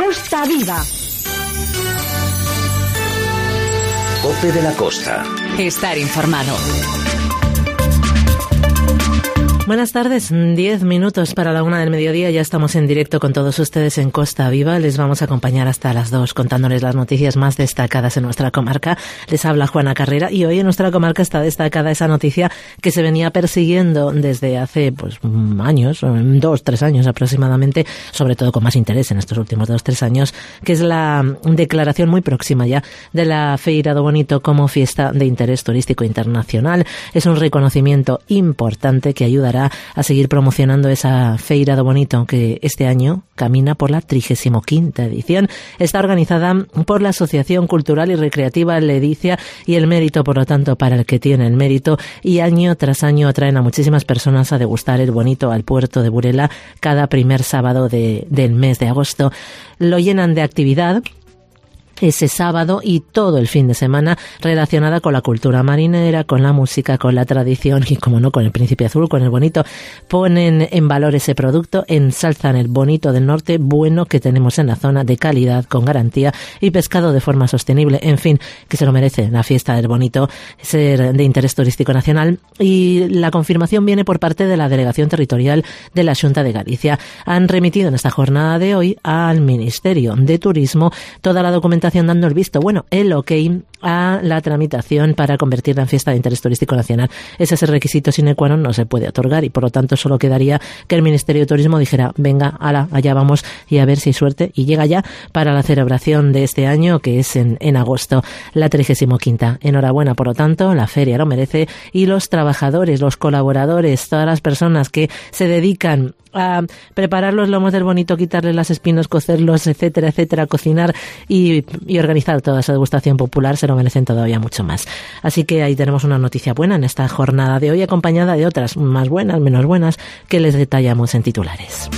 Costa Viva. COPE de la Costa. Estar informado. Buenas tardes, 10 minutos para la 1 del mediodía. Ya estamos en directo con todos ustedes en Costa Viva. Les vamos a acompañar hasta las 2 contándoles las noticias más destacadas en nuestra comarca. Les habla Juana Carrera y hoy en nuestra comarca está destacada esa noticia que se venía persiguiendo desde hace años, 2-3 años aproximadamente, sobre todo con más interés en estos últimos 2-3 años, que es la declaración muy próxima ya de la Feira do Bonito como fiesta de interés turístico internacional. Es un reconocimiento importante que ayudará a seguir promocionando esa Feira do Bonito que este año camina por la 35ª edición. Está organizada por la Asociación Cultural y Recreativa Ledicia y el mérito, por lo tanto, para el que tiene el mérito, y año tras año atraen a muchísimas personas a degustar el bonito al puerto de Burela cada primer sábado del mes de agosto. Lo llenan de actividad ese sábado y todo el fin de semana relacionada con la cultura marinera, con la música, con la tradición y, como no, con el Príncipe Azul, con el bonito. Ponen en valor ese producto, ensalzan el bonito del norte bueno que tenemos en la zona, de calidad, con garantía y pescado de forma sostenible. En fin, que se lo merece la fiesta del bonito, ser de interés turístico nacional, y la confirmación viene por parte de la Delegación Territorial de la Xunta de Galicia. Han remitido en esta jornada de hoy al Ministerio de Turismo toda la documentación dando el visto bueno, el ok a la tramitación para convertirla en fiesta de interés turístico nacional. Ese es el requisito sine qua non, no se puede otorgar, y por lo tanto solo quedaría que el Ministerio de Turismo dijera, venga, ala, allá vamos, y a ver si hay suerte y llega ya para la celebración de este año, que es en agosto, la 35ª. Enhorabuena, por lo tanto, la feria lo merece, y los trabajadores, los colaboradores, todas las personas que se dedican a preparar los lomos del bonito, quitarle las espinas, cocerlos, etcétera, etcétera, cocinar y organizar toda esa degustación popular, se lo merecen todavía mucho más. Así que ahí tenemos una noticia buena en esta jornada de hoy, acompañada de otras más buenas, menos buenas, que les detallamos en titulares.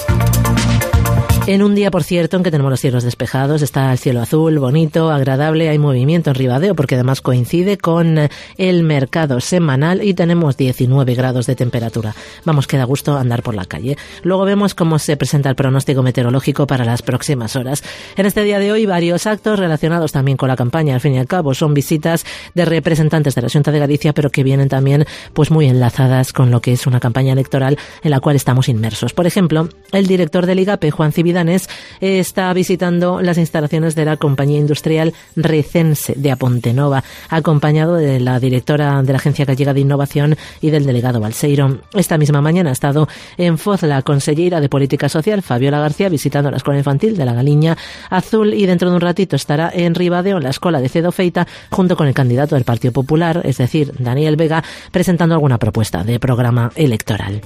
En un día, por cierto, en que tenemos los cielos despejados, está el cielo azul, bonito, agradable, hay movimiento en Ribadeo, porque además coincide con el mercado semanal y tenemos 19 grados de temperatura. Vamos, que da gusto andar por la calle. Luego vemos cómo se presenta el pronóstico meteorológico para las próximas horas. En este día de hoy, varios actos relacionados también con la campaña. Al fin y al cabo, son visitas de representantes de la Xunta de Galicia, pero que vienen también pues muy enlazadas con lo que es una campaña electoral en la cual estamos inmersos. Por ejemplo, el director del IGAPE, Juan Cividanés, está visitando las instalaciones de la compañía industrial Recense de Apontenova, acompañado de la directora de la Agencia Gallega de Innovación y del delegado Balseiro. Esta misma mañana ha estado en Foz la consellera de Política Social, Fabiola García, visitando la escuela infantil de la Galiña Azul, y dentro de un ratito estará en Ribadeo, en la escuela de Cedo Feita, junto con el candidato del Partido Popular, es decir, Daniel Vega, presentando alguna propuesta de programa electoral.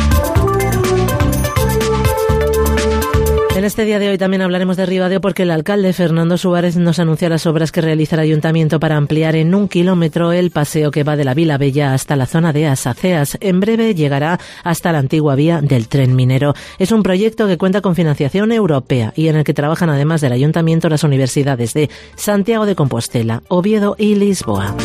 En este día de hoy también hablaremos de Ribadeo, porque el alcalde Fernando Suárez nos anunció las obras que realiza el ayuntamiento para ampliar en 1 kilómetro el paseo que va de la Vila Bella hasta la zona de Asaceas. En breve llegará hasta la antigua vía del tren minero. Es un proyecto que cuenta con financiación europea y en el que trabajan, además del ayuntamiento, las universidades de Santiago de Compostela, Oviedo y Lisboa.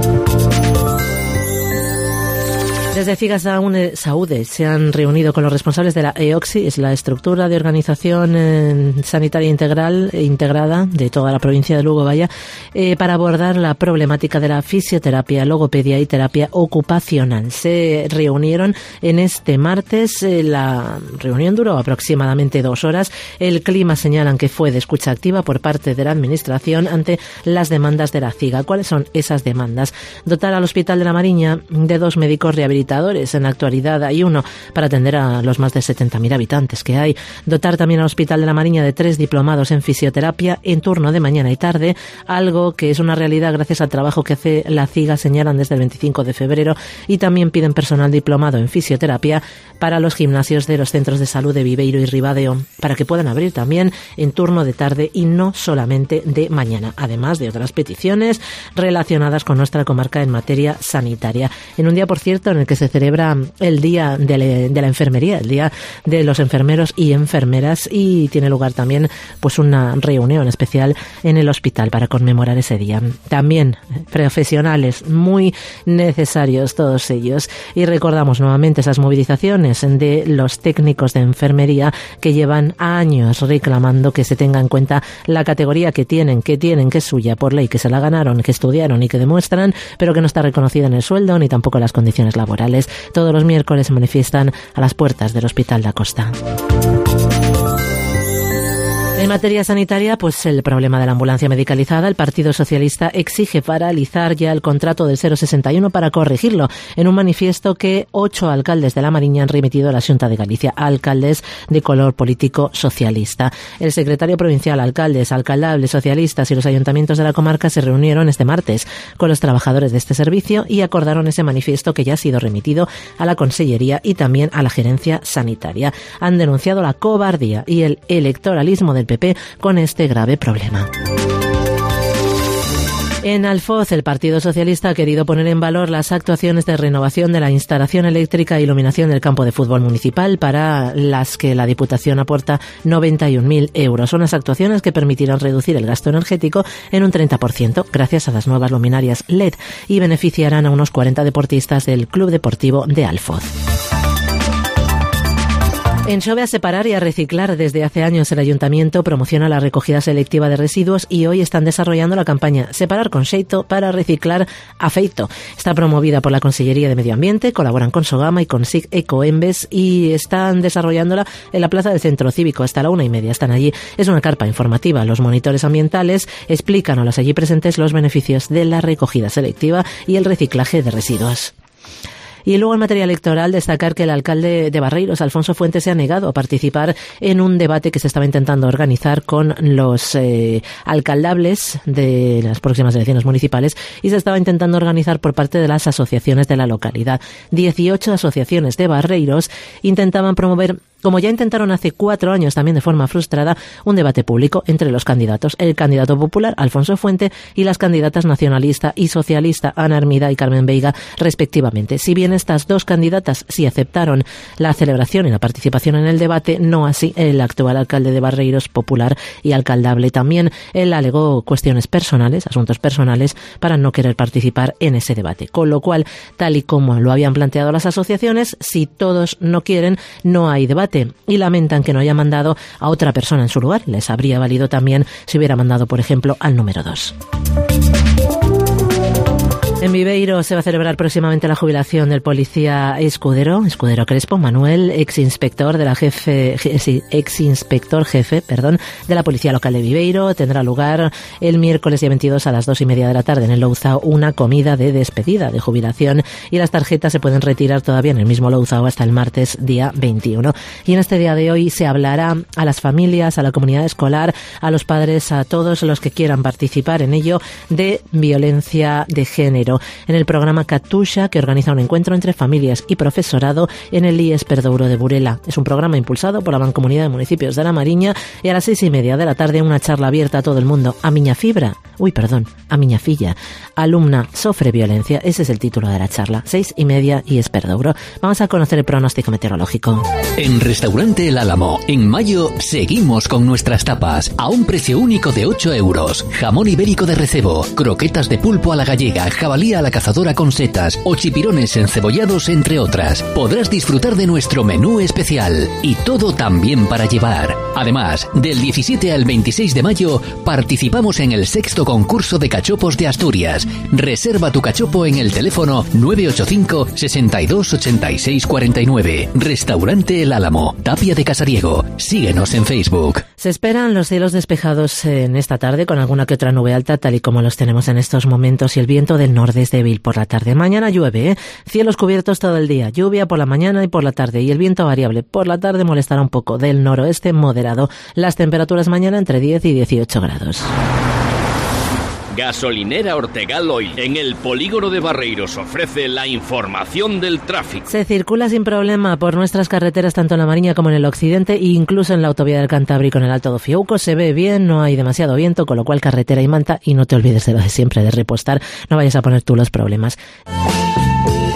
Desde Figas Saúde se han reunido con los responsables de la EOXI, es la estructura de organización sanitaria integrada de toda la provincia de Lugo, para abordar la problemática de la fisioterapia, logopedia y terapia ocupacional. Se reunieron en este martes, la reunión duró aproximadamente 2 horas. El clima señalan que fue de escucha activa por parte de la administración ante las demandas de la CIGA. ¿Cuáles son esas demandas? Dotar al Hospital de la Mariña de 2 médicos rehabilitadores. En la actualidad hay uno para atender a los más de 70.000 habitantes que hay. Dotar también al Hospital de la Mariña de 3 diplomados en fisioterapia en turno de mañana y tarde, algo que es una realidad gracias al trabajo que hace la CIGA, señalan desde el 25 de febrero, y también piden personal diplomado en fisioterapia para los gimnasios de los centros de salud de Viveiro y Ribadeo, para que puedan abrir también en turno de tarde y no solamente de mañana, además de otras peticiones relacionadas con nuestra comarca en materia sanitaria. En un día, por cierto, en el porque se celebra el Día de la Enfermería, el Día de los Enfermeros y Enfermeras, y tiene lugar también pues una reunión especial en el hospital para conmemorar ese día. También profesionales muy necesarios todos ellos, y recordamos nuevamente esas movilizaciones de los técnicos de enfermería que llevan años reclamando que se tenga en cuenta la categoría que tienen, que es suya por ley, que se la ganaron, que estudiaron y que demuestran, pero que no está reconocida en el sueldo ni tampoco en las condiciones laborales. Todos los miércoles se manifiestan a las puertas del Hospital da Costa. En materia sanitaria, pues el problema de la ambulancia medicalizada, el Partido Socialista exige paralizar ya el contrato del 061 para corregirlo, en un manifiesto que 8 alcaldes de La Mariña han remitido a la Xunta de Galicia, alcaldes de color político socialista. El secretario provincial, alcaldes, alcaldables socialistas y los ayuntamientos de la comarca se reunieron este martes con los trabajadores de este servicio y acordaron ese manifiesto que ya ha sido remitido a la Consellería y también a la Gerencia Sanitaria. Han denunciado la cobardía y el electoralismo del PP con este grave problema. En Alfoz, el Partido Socialista ha querido poner en valor las actuaciones de renovación de la instalación eléctrica e iluminación del campo de fútbol municipal, para las que la Diputación aporta 91.000 euros. Son las actuaciones que permitirán reducir el gasto energético en un 30% gracias a las nuevas luminarias LED y beneficiarán a unos 40 deportistas del Club Deportivo de Alfoz. En Xove a separar y a reciclar, desde hace años el Ayuntamiento promociona la recogida selectiva de residuos y hoy están desarrollando la campaña Separar con Xeito para reciclar afeito. Está promovida por la Consellería de Medio Ambiente, colaboran con Sogama y con SIC Ecoembes y están desarrollándola en la plaza del Centro Cívico. Hasta la 1:30 están allí. Es una carpa informativa. Los monitores ambientales explican a los allí presentes los beneficios de la recogida selectiva y el reciclaje de residuos. Y luego, en materia electoral, destacar que el alcalde de Barreiros, Alfonso Fuentes, se ha negado a participar en un debate que se estaba intentando organizar con los alcaldables de las próximas elecciones municipales y se estaba intentando organizar por parte de las asociaciones de la localidad. 18 asociaciones de Barreiros intentaban promover, como ya intentaron hace 4 años también de forma frustrada, un debate público entre los candidatos, el candidato popular Alfonso Fuente y las candidatas nacionalista y socialista Ana Hermida y Carmen Veiga, respectivamente. Si bien estas dos candidatas sí aceptaron la celebración y la participación en el debate, no así el actual alcalde de Barreiros, popular y alcaldable. También él alegó cuestiones personales, asuntos personales, para no querer participar en ese debate. Con lo cual, tal y como lo habían planteado las asociaciones, si todos no quieren, no hay debate. Y lamentan que no haya mandado a otra persona en su lugar. Les habría valido también si hubiera mandado, por ejemplo, al número 2. En Viveiro se va a celebrar próximamente la jubilación del policía Escudero Crespo Manuel, exinspector jefe de la Policía Local de Viveiro. Tendrá lugar el miércoles día 22 a las 2:30 de la tarde en el Louzao una comida de despedida de jubilación y las tarjetas se pueden retirar todavía en el mismo Louzao hasta el martes día 21. Y en este día de hoy se hablará a las familias, a la comunidad escolar, a los padres, a todos los que quieran participar en ello, de violencia de género, en el programa Katusha, que organiza un encuentro entre familias y profesorado en el IES Perdouro de Burela. Es un programa impulsado por la Mancomunidad de Municipios de La Mariña y a las 6:30 de la tarde una charla abierta a todo el mundo. A miña filla, alumna sofre violencia. Ese es el título de la charla. 6:30 IES Perdouro. Vamos a conocer el pronóstico meteorológico. En Restaurante El Álamo, en mayo, seguimos con nuestras tapas a un precio único de 8 euros. Jamón ibérico de recebo, croquetas de pulpo a la gallega, jabalí a la cazadora con setas o chipirones encebollados, entre otras. Podrás disfrutar de nuestro menú especial y todo también para llevar. Además, del 17 al 26 de mayo participamos en el 6º concurso de cachopos de Asturias. Reserva tu cachopo en el teléfono 985 62 86 49. Restaurante El Álamo, Tapia de Casariego. Síguenos en Facebook. Se esperan los cielos despejados en esta tarde con alguna que otra nube alta, tal y como los tenemos en estos momentos, y el viento del norte es débil por la tarde. Mañana llueve, cielos cubiertos todo el día, lluvia por la mañana y por la tarde, y el viento variable por la tarde molestará un poco, del noroeste moderado. Las temperaturas mañana entre 10 y 18 grados. Gasolinera Ortegal Oil, en el polígono de Barreiros, ofrece la información del tráfico. Se circula sin problema por nuestras carreteras, tanto en La Mariña como en el occidente, e incluso en la autovía del Cantábrico, en el Alto do Fiouco. Se ve bien, no hay demasiado viento, con lo cual carretera y manta, y no te olvides de lo de siempre, de repostar, no vayas a poner tú los problemas.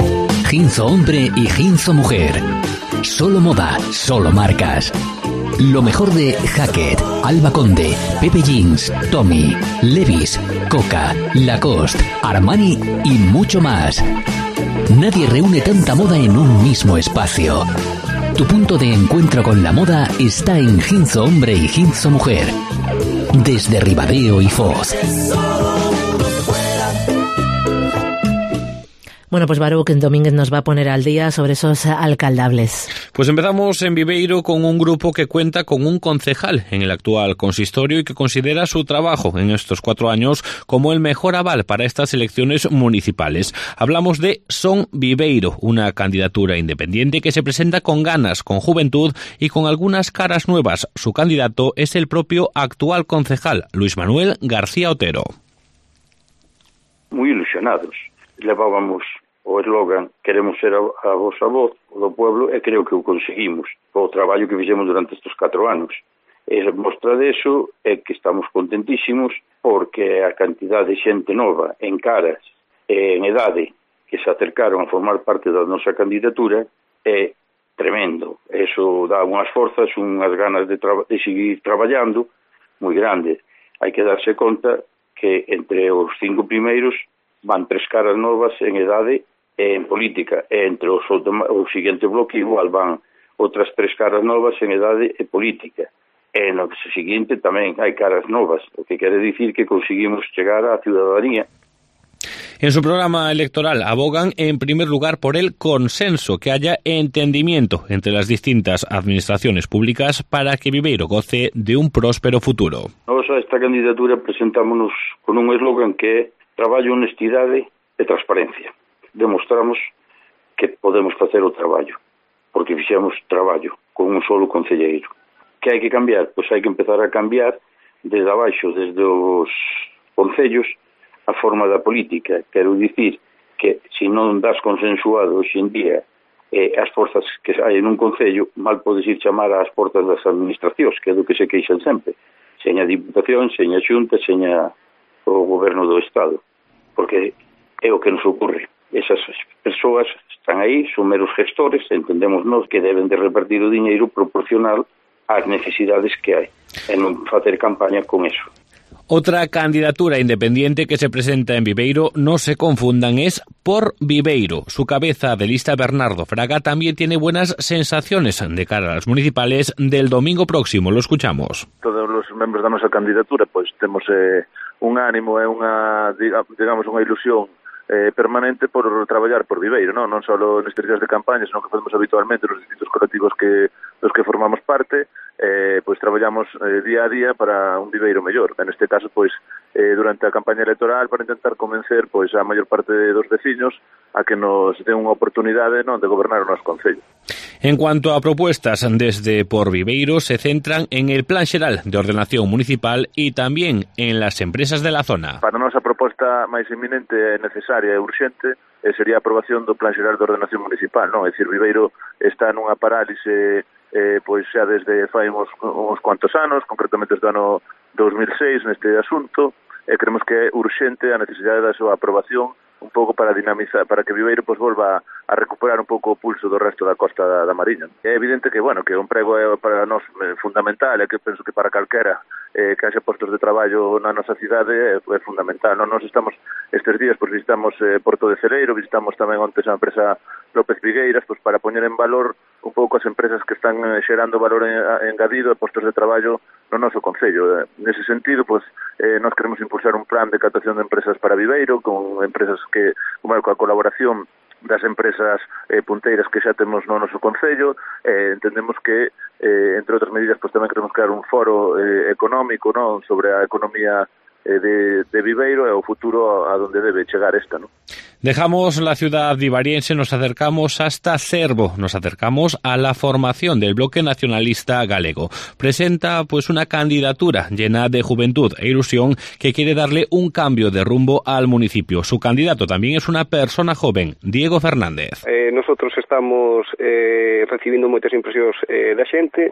Ginzo Hombre y Ginzo Mujer. Solo moda, solo marcas. Lo mejor de Hackett, Alba Conde, Pepe Jeans, Tommy, Levi's, Coca, Lacoste, Armani y mucho más. Nadie reúne tanta moda en un mismo espacio. Tu punto de encuentro con la moda está en Ginzo Hombre y Ginzo Mujer. Desde Ribadeo y Foz. Bueno, pues Baruch Domínguez nos va a poner al día sobre esos alcaldables. Pues empezamos en Viveiro con un grupo que cuenta con un concejal en el actual consistorio y que considera su trabajo en estos 4 años como el mejor aval para estas elecciones municipales. Hablamos de Son Viveiro, una candidatura independiente que se presenta con ganas, con juventud y con algunas caras nuevas. Su candidato es el propio actual concejal, Luis Manuel García Otero. Muy ilusionados. Levábamos o eslogan queremos ser a vosa voz do pueblo e creo que o conseguimos o traballo que fixemos durante estes 4 anos. E a mostra deso é que estamos contentísimos porque a cantidad de xente nova en caras e en edade que se acercaron a formar parte da nosa candidatura é tremendo. Eso dá unhas forzas, unhas ganas de seguir traballando moi grandes. Hai que darse conta que entre os 5 primeiros van 3 caras novas en edade e en política, e entre o seguinte bloque igual van outras 3 caras novas en edade e política, e no seguinte tamén hai caras novas, o que quere dicir que conseguimos chegar á ciudadanía. En su programa electoral abogan en primer lugar por el consenso, que haya entendimiento entre las distintas administraciones públicas para que Viveiro goce de un próspero futuro. Nos a esta candidatura presentámonos con un eslogan que é traballo, honestidade e transparencia. Demostramos que podemos facer o traballo, porque fixemos traballo con un solo concelleiro. Que hai que cambiar? Pois hai que empezar a cambiar desde abaixo, desde os concellos, a forma da política. Quero dicir que se non das consensuado hoxe en día as forzas que hai en un concello, mal podes ir chamar ás portas das administracións, que é do que se queixan sempre. Seña Diputación, seña Xunta, seña o goberno do Estado, porque é o que nos ocurre. Esas persoas están aí, son meros gestores, entendemos nós que deben de repartir o diñeiro proporcional ás necesidades que hai, e non facer campaña con eso. Otra candidatura independiente que se presenta en Viveiro, no se confundan, es por Viveiro. Su cabeza de lista, Bernardo Fraga, también tiene buenas sensaciones de cara a las municipales del domingo próximo. Lo escuchamos. Todos os membros da nosa candidatura pois temos un ánimo e unha, digamos, unha ilusión permanente por traballar por Viveiro, non só nestes días de campaña, senón que facemos habitualmente nos distintos colectivos dos que formamos parte, pois traballamos día a día para un Viveiro mellor. En este caso, pois, durante a campaña electoral para intentar convencer pois a maior parte dos veciños a que nos den unha oportunidade de gobernar o noso concello. En cuanto a propuestas desde Por Viveiro, se centran en el Plan Xeral de Ordenación Municipal y también en las empresas de la zona. Para a nosa proposta máis inminente e necesaria e urxente sería a aprobación do Plan Xeral de Ordenación Municipal, non? É dicir, Viveiro está nunha parálise pois xa desde fai uns cuantos anos, concretamente desde o ano 2006 neste asunto, e creemos que é urxente a necesidade da súa aprobación un pouco para dinamizar, para que Viveiro pois volva a recuperar un pouco o pulso do resto da costa da Mariña. É evidente que, bueno, que o emprego é para nós fundamental, e que penso que para calquera que haxa postos de traballo na nosa cidade é fundamental. Nós estamos estes días, pois visitamos Porto de Celeiro, visitamos tamén onte a empresa López Vigueiras, pois para poñer en valor un pouco as empresas que están xerando valor engadido e postos de traballo no noso concello. Nese sentido, pois, nós queremos impulsar un plan de captación de empresas para Viveiro, con empresas que, como coa colaboración das empresas punteiras que xa temos no noso concello. Entendemos que, entre outras medidas, pois tamén queremos crear un foro económico, non, sobre a economía de Viveiro e o futuro a donde debe chegar esta, ¿no? Dejamos la ciudad vivariense, nos acercamos hasta Cervo, nos acercamos a la formación del Bloque Nacionalista Galego. Presenta pues una candidatura llena de juventud e ilusión que quiere darle un cambio de rumbo al municipio. Su candidato también es una persona joven, Diego Fernández. Nosotros estamos recibindo moitas impresións da xente,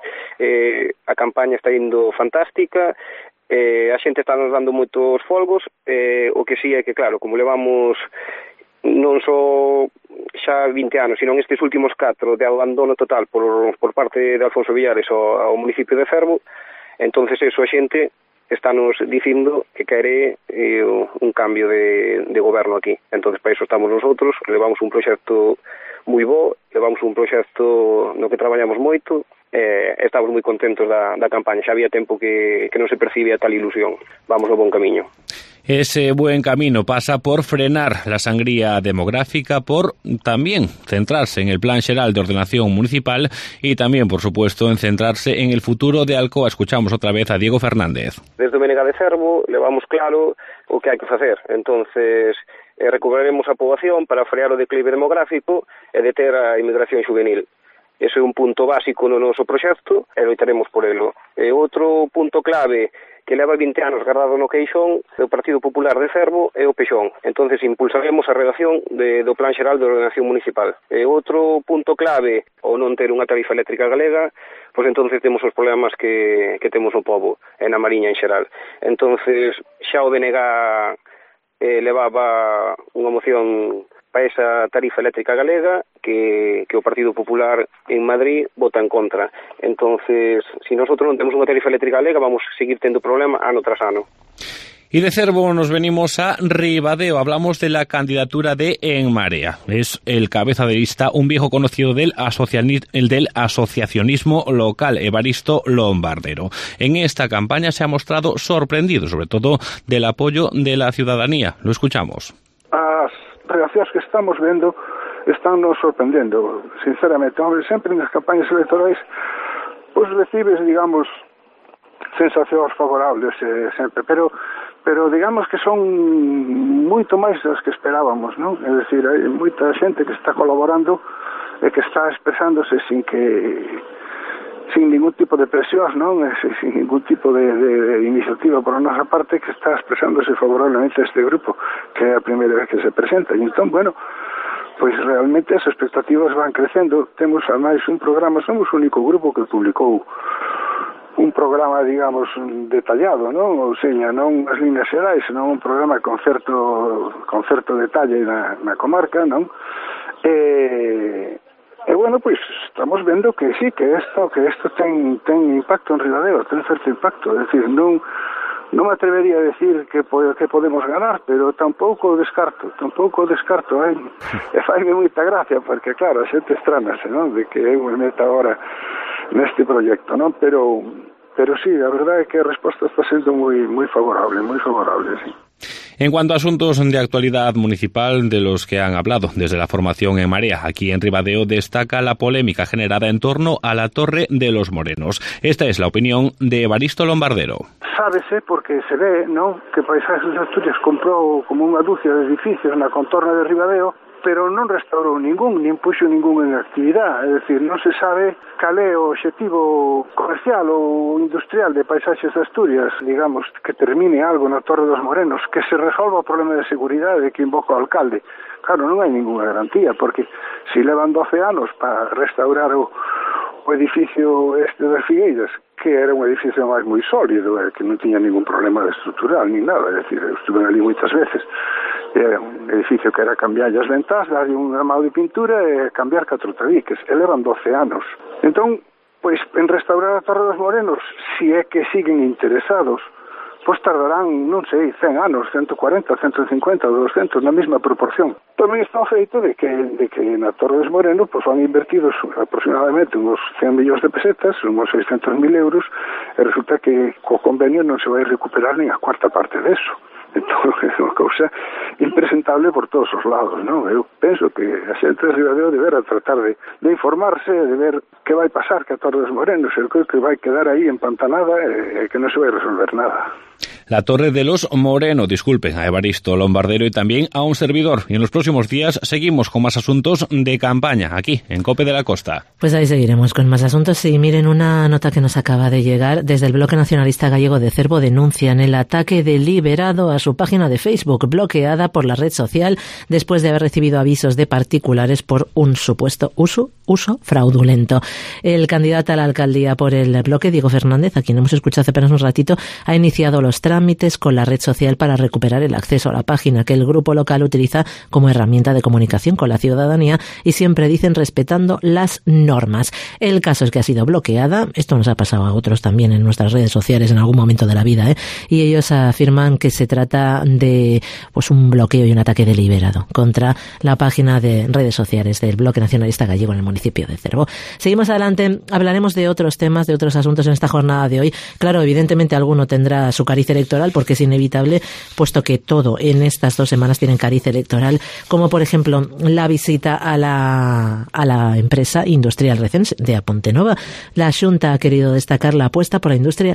a campaña está indo fantástica, a xente está nos dando moitos folgos, o que sí é que, claro, como levamos non só xa 20 anos, sino estes últimos 4 de abandono total por parte de Alfonso Villares ao municipio de Cervo. Entonces eso a xente estános dicindo que quere un cambio de goberno aquí. Entonces para iso estamos nosotros, levamos un proxecto moi bo, levamos un proxecto no que traballamos moito, estamos moi contentos da campaña. Xa había tempo que non se percibía tal ilusión. Vamos ao bon camiño. Ese buen camino pasa por frenar la sangría demográfica, por también centrarse en el Plan Xeral de Ordenación Municipal y también, por supuesto, en centrarse en el futuro de Alcoa. Escuchamos otra vez a Diego Fernández. Desde o Benega de Cervo levamos claro o que hai que facer. Entonces, recuperaremos a poboación para frear o declive demográfico e deter a inmigración juvenil. Ese é un punto básico no noso proxecto e loitaremos por elo. E outro punto clave que leva 20 anos guardado no queixón do Partido Popular de Cervo é o pexón. Entonces impulsaremos a redacción do Plan Xeral de Ordenación Municipal. E outro punto clave, o non ter unha tarifa eléctrica galega, pois entonces temos os problemas que temos no pobo e na Mariña en xeral. Entonces xa o BNG levaba unha moción para esa tarifa eléctrica galega que o Partido Popular en Madrid vota en contra. Entonces, si nosotros non temos unha tarifa eléctrica galega, vamos a seguir tendo problema ano tras ano. Y de Cervo nos venimos a Ribadeo. Hablamos de la candidatura de En Marea. Es el cabeza de lista, un viejo conocido del asociacionismo local, Evaristo Lombardero. En esta campaña se ha mostrado sorprendido, sobre todo del apoyo de la ciudadanía. Lo escuchamos. As reaccións que estamos vendo están nos sorprendendo, sinceramente. Hombre, sempre nas campañas electorais pois recibes, digamos, sensacións favorables sempre, pero digamos que son moito máis das que esperábamos, non? É dicir, hai moita xente que está colaborando e que está expresándose sin ningún tipo de presión, non? Sin ningún tipo de iniciativa por a nosa parte, que está expresándose favorablemente a este grupo, que é a primeira vez que se presenta. E entón, bueno, pois realmente as expectativas van crecendo. Temos ademais un programa, somos o único grupo que publicou un programa, digamos, detallado, non? Ou seja, non as líneas xerais, senón un programa con certo detalle na comarca, non? E bueno, pois estamos vendo que sí, que isto ten impacto en Ribadeo, ten certo impacto. É dicir, non me atrevería a decir que podemos ganar, pero tampouco descarto, e faime moita gracia, porque claro, a xente estránase, non? De que eu me meta agora neste proxecto, non? Pero sí, a verdade é que a resposta está sendo moi favorable, sí. En cuanto a asuntos de actualidad municipal de los que han hablado desde la formación En Marea, aquí en Ribadeo destaca la polémica generada en torno a la Torre de los Morenos. Esta es la opinión de Evaristo Lombardero. Sábese, porque se ve, non, que Paisaxes de Asturias comprou como unha dúcia de edificios na contorna de Ribadeo, pero non restaurou ningún, nin puxo ningún en actividade. É dicir, non se sabe cal é o obxectivo comercial ou industrial de Paisaxes de Asturias, digamos, que termine algo na Torre dos Morenos, que se resolva o problema de seguridade que invoca o alcalde. Claro, non hai ninguna garantía, porque se levan 12 anos para restaurar o edificio este das Figueiras, que era un edificio máis moi sólido, que non tiña ningún problema estrutural ni nada, é dicir, estuve ali moitas veces. Era un edificio que era cambiar as ventás, darlle un armado de pintura e cambiar 4 tabiques. Elevan 12 anos. Entón, pois, en restaurar a Torre dos Morenos, si é que siguen interesados, pois tardarán, non sei, 100 anos, 140, 150 ou 200, na mesma proporción. Tamén está o feito de que na Torre dos Morenos pois, van invertidos aproximadamente uns 100 millóns de pesetas, uns 600.000 euros, e resulta que co convenio non se vai recuperar nin a cuarta parte deso. Entón, é unha cousa impresentable por todos os lados, non? Eu penso que a xente de Ribadeo deberá tratar de informarse, de ver que vai pasar que a Torre dos Morenos, eu creo que vai quedar aí empantanada e que non se vai resolver nada. La Torre de los Moreno, disculpen a Evaristo Lombardero y también a un servidor. Y en los próximos días seguimos con más asuntos de campaña, aquí, en COPE de la Costa. Pues ahí seguiremos con más asuntos. Y miren una nota que nos acaba de llegar. Desde el Bloque Nacionalista Gallego de Cervo denuncian el ataque deliberado a su página de Facebook, bloqueada por la red social después de haber recibido avisos de particulares por un supuesto uso fraudulento. El candidato a la alcaldía por el bloque, Diego Fernández, a quien hemos escuchado hace apenas un ratito, ha iniciado los trámites trámites con la red social para recuperar el acceso a la página que el grupo local utiliza como herramienta de comunicación con la ciudadanía, y siempre dicen respetando las normas. El caso es que ha sido bloqueada. Esto nos ha pasado a otros también en nuestras redes sociales en algún momento de la vida, y ellos afirman que se trata de un bloqueo y un ataque deliberado contra la página de redes sociales del Bloque Nacionalista Gallego en el municipio de Cervo. Seguimos adelante, hablaremos de otros temas, de otros asuntos en esta jornada de hoy. Claro, evidentemente alguno tendrá su cariz electoral porque es inevitable, puesto que todo en estas 2 semanas tiene cariz electoral, como por ejemplo la visita a la empresa industrial recense de A Ponte Nova. La Xunta ha querido destacar la apuesta por la industria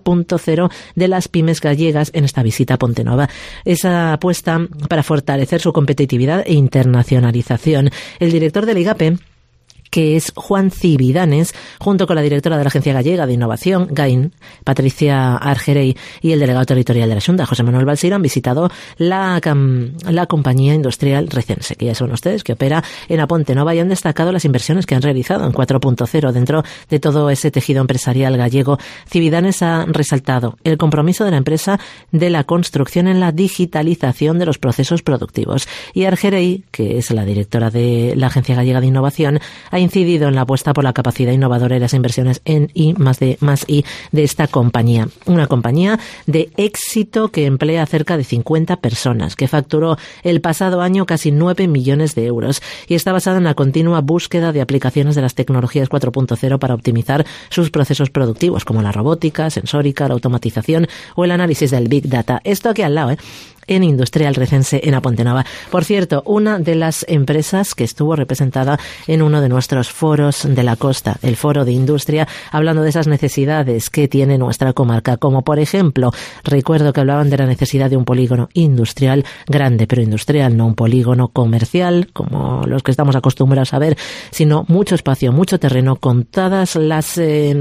4.0 de las pymes gallegas en esta visita a Ponte Nova. Esa apuesta para fortalecer su competitividad e internacionalización. El director del IGAPE, que es Juan Cividanes, junto con la directora de la Agencia Gallega de Innovación, GAIN, Patricia Argerey, y el delegado territorial de la Xunta, José Manuel Balseiro, han visitado la compañía industrial recense, que ya saben ustedes que opera en A Ponte Nova, y han destacado las inversiones que han realizado en 4.0 dentro de todo ese tejido empresarial gallego. Cividanes ha resaltado el compromiso de la empresa de la construcción en la digitalización de los procesos productivos. Y Argerey, que es la directora de la Agencia Gallega de Innovación, ha incidido en la apuesta por la capacidad innovadora y las inversiones en I+D+I de esta compañía. Una compañía de éxito que emplea a cerca de 50 personas, que facturó el pasado año casi 9 millones de euros y está basada en la continua búsqueda de aplicaciones de las tecnologías 4.0 para optimizar sus procesos productivos, como la robótica, sensórica, la automatización o el análisis del Big Data. Esto aquí al lado, en Industrial Recense en A Ponte Nova. Por cierto, una de las empresas que estuvo representada en uno de nuestros foros de la costa, el Foro de Industria, hablando de esas necesidades que tiene nuestra comarca, como por ejemplo, recuerdo que hablaban de la necesidad de un polígono industrial grande, pero industrial, no un polígono comercial, como los que estamos acostumbrados a ver, sino mucho espacio, mucho terreno, con todas las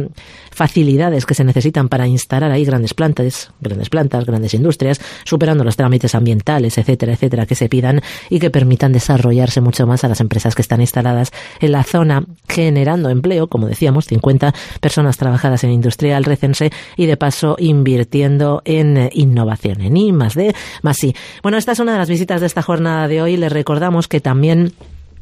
facilidades que se necesitan para instalar ahí grandes plantas, grandes industrias, superando los trámites ambientales, etcétera, etcétera, que se pidan y que permitan desarrollarse mucho más a las empresas que están instaladas en la zona, generando empleo, como decíamos, 50 personas trabajadas en Industrial Recense y de paso invirtiendo en innovación, en I+D+I. Bueno, esta es una de las visitas de esta jornada de hoy. Les recordamos que también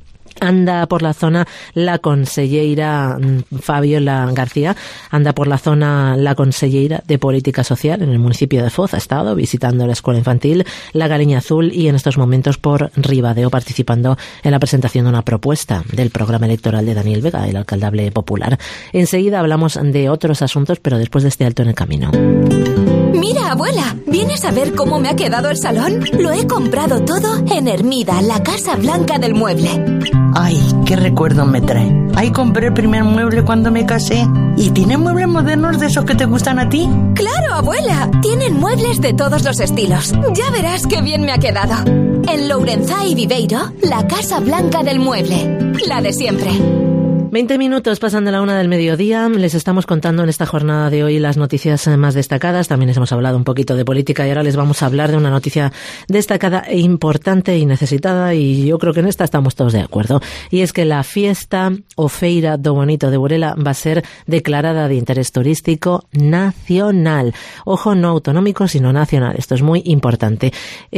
anda por la zona la conselleira Fabiola García, anda por la zona la conselleira de Política Social en el municipio de Foz, ha estado visitando la escuela infantil, la Galiña Azul, y en estos momentos por Ribadeo participando en la presentación de una propuesta del programa electoral de Daniel Vega, el alcaldable popular. Enseguida hablamos de otros asuntos, pero después de este alto en el camino. Mira, abuela, ¿vienes a ver cómo me ha quedado el salón? Lo he comprado todo en Hermida, la Casa Blanca del Mueble. Ay, qué recuerdo me trae. Ahí compré el primer mueble cuando me casé. ¿Y tiene muebles modernos de esos que te gustan a ti? ¡Claro, abuela! Tienen muebles de todos los estilos. Ya verás qué bien me ha quedado. En Lourenzá y Viveiro, la Casa Blanca del Mueble. La de siempre. 20 minutos pasan de la 1 del mediodía. Les estamos contando en esta jornada de hoy las noticias más destacadas. También les hemos hablado un poquito de política y ahora les vamos a hablar de una noticia destacada e importante y necesitada, y yo creo que en esta estamos todos de acuerdo. Y es que la fiesta o Feira do Bonito de Burela va a ser declarada de interés turístico nacional. Ojo, no autonómico, sino nacional. Esto es muy importante.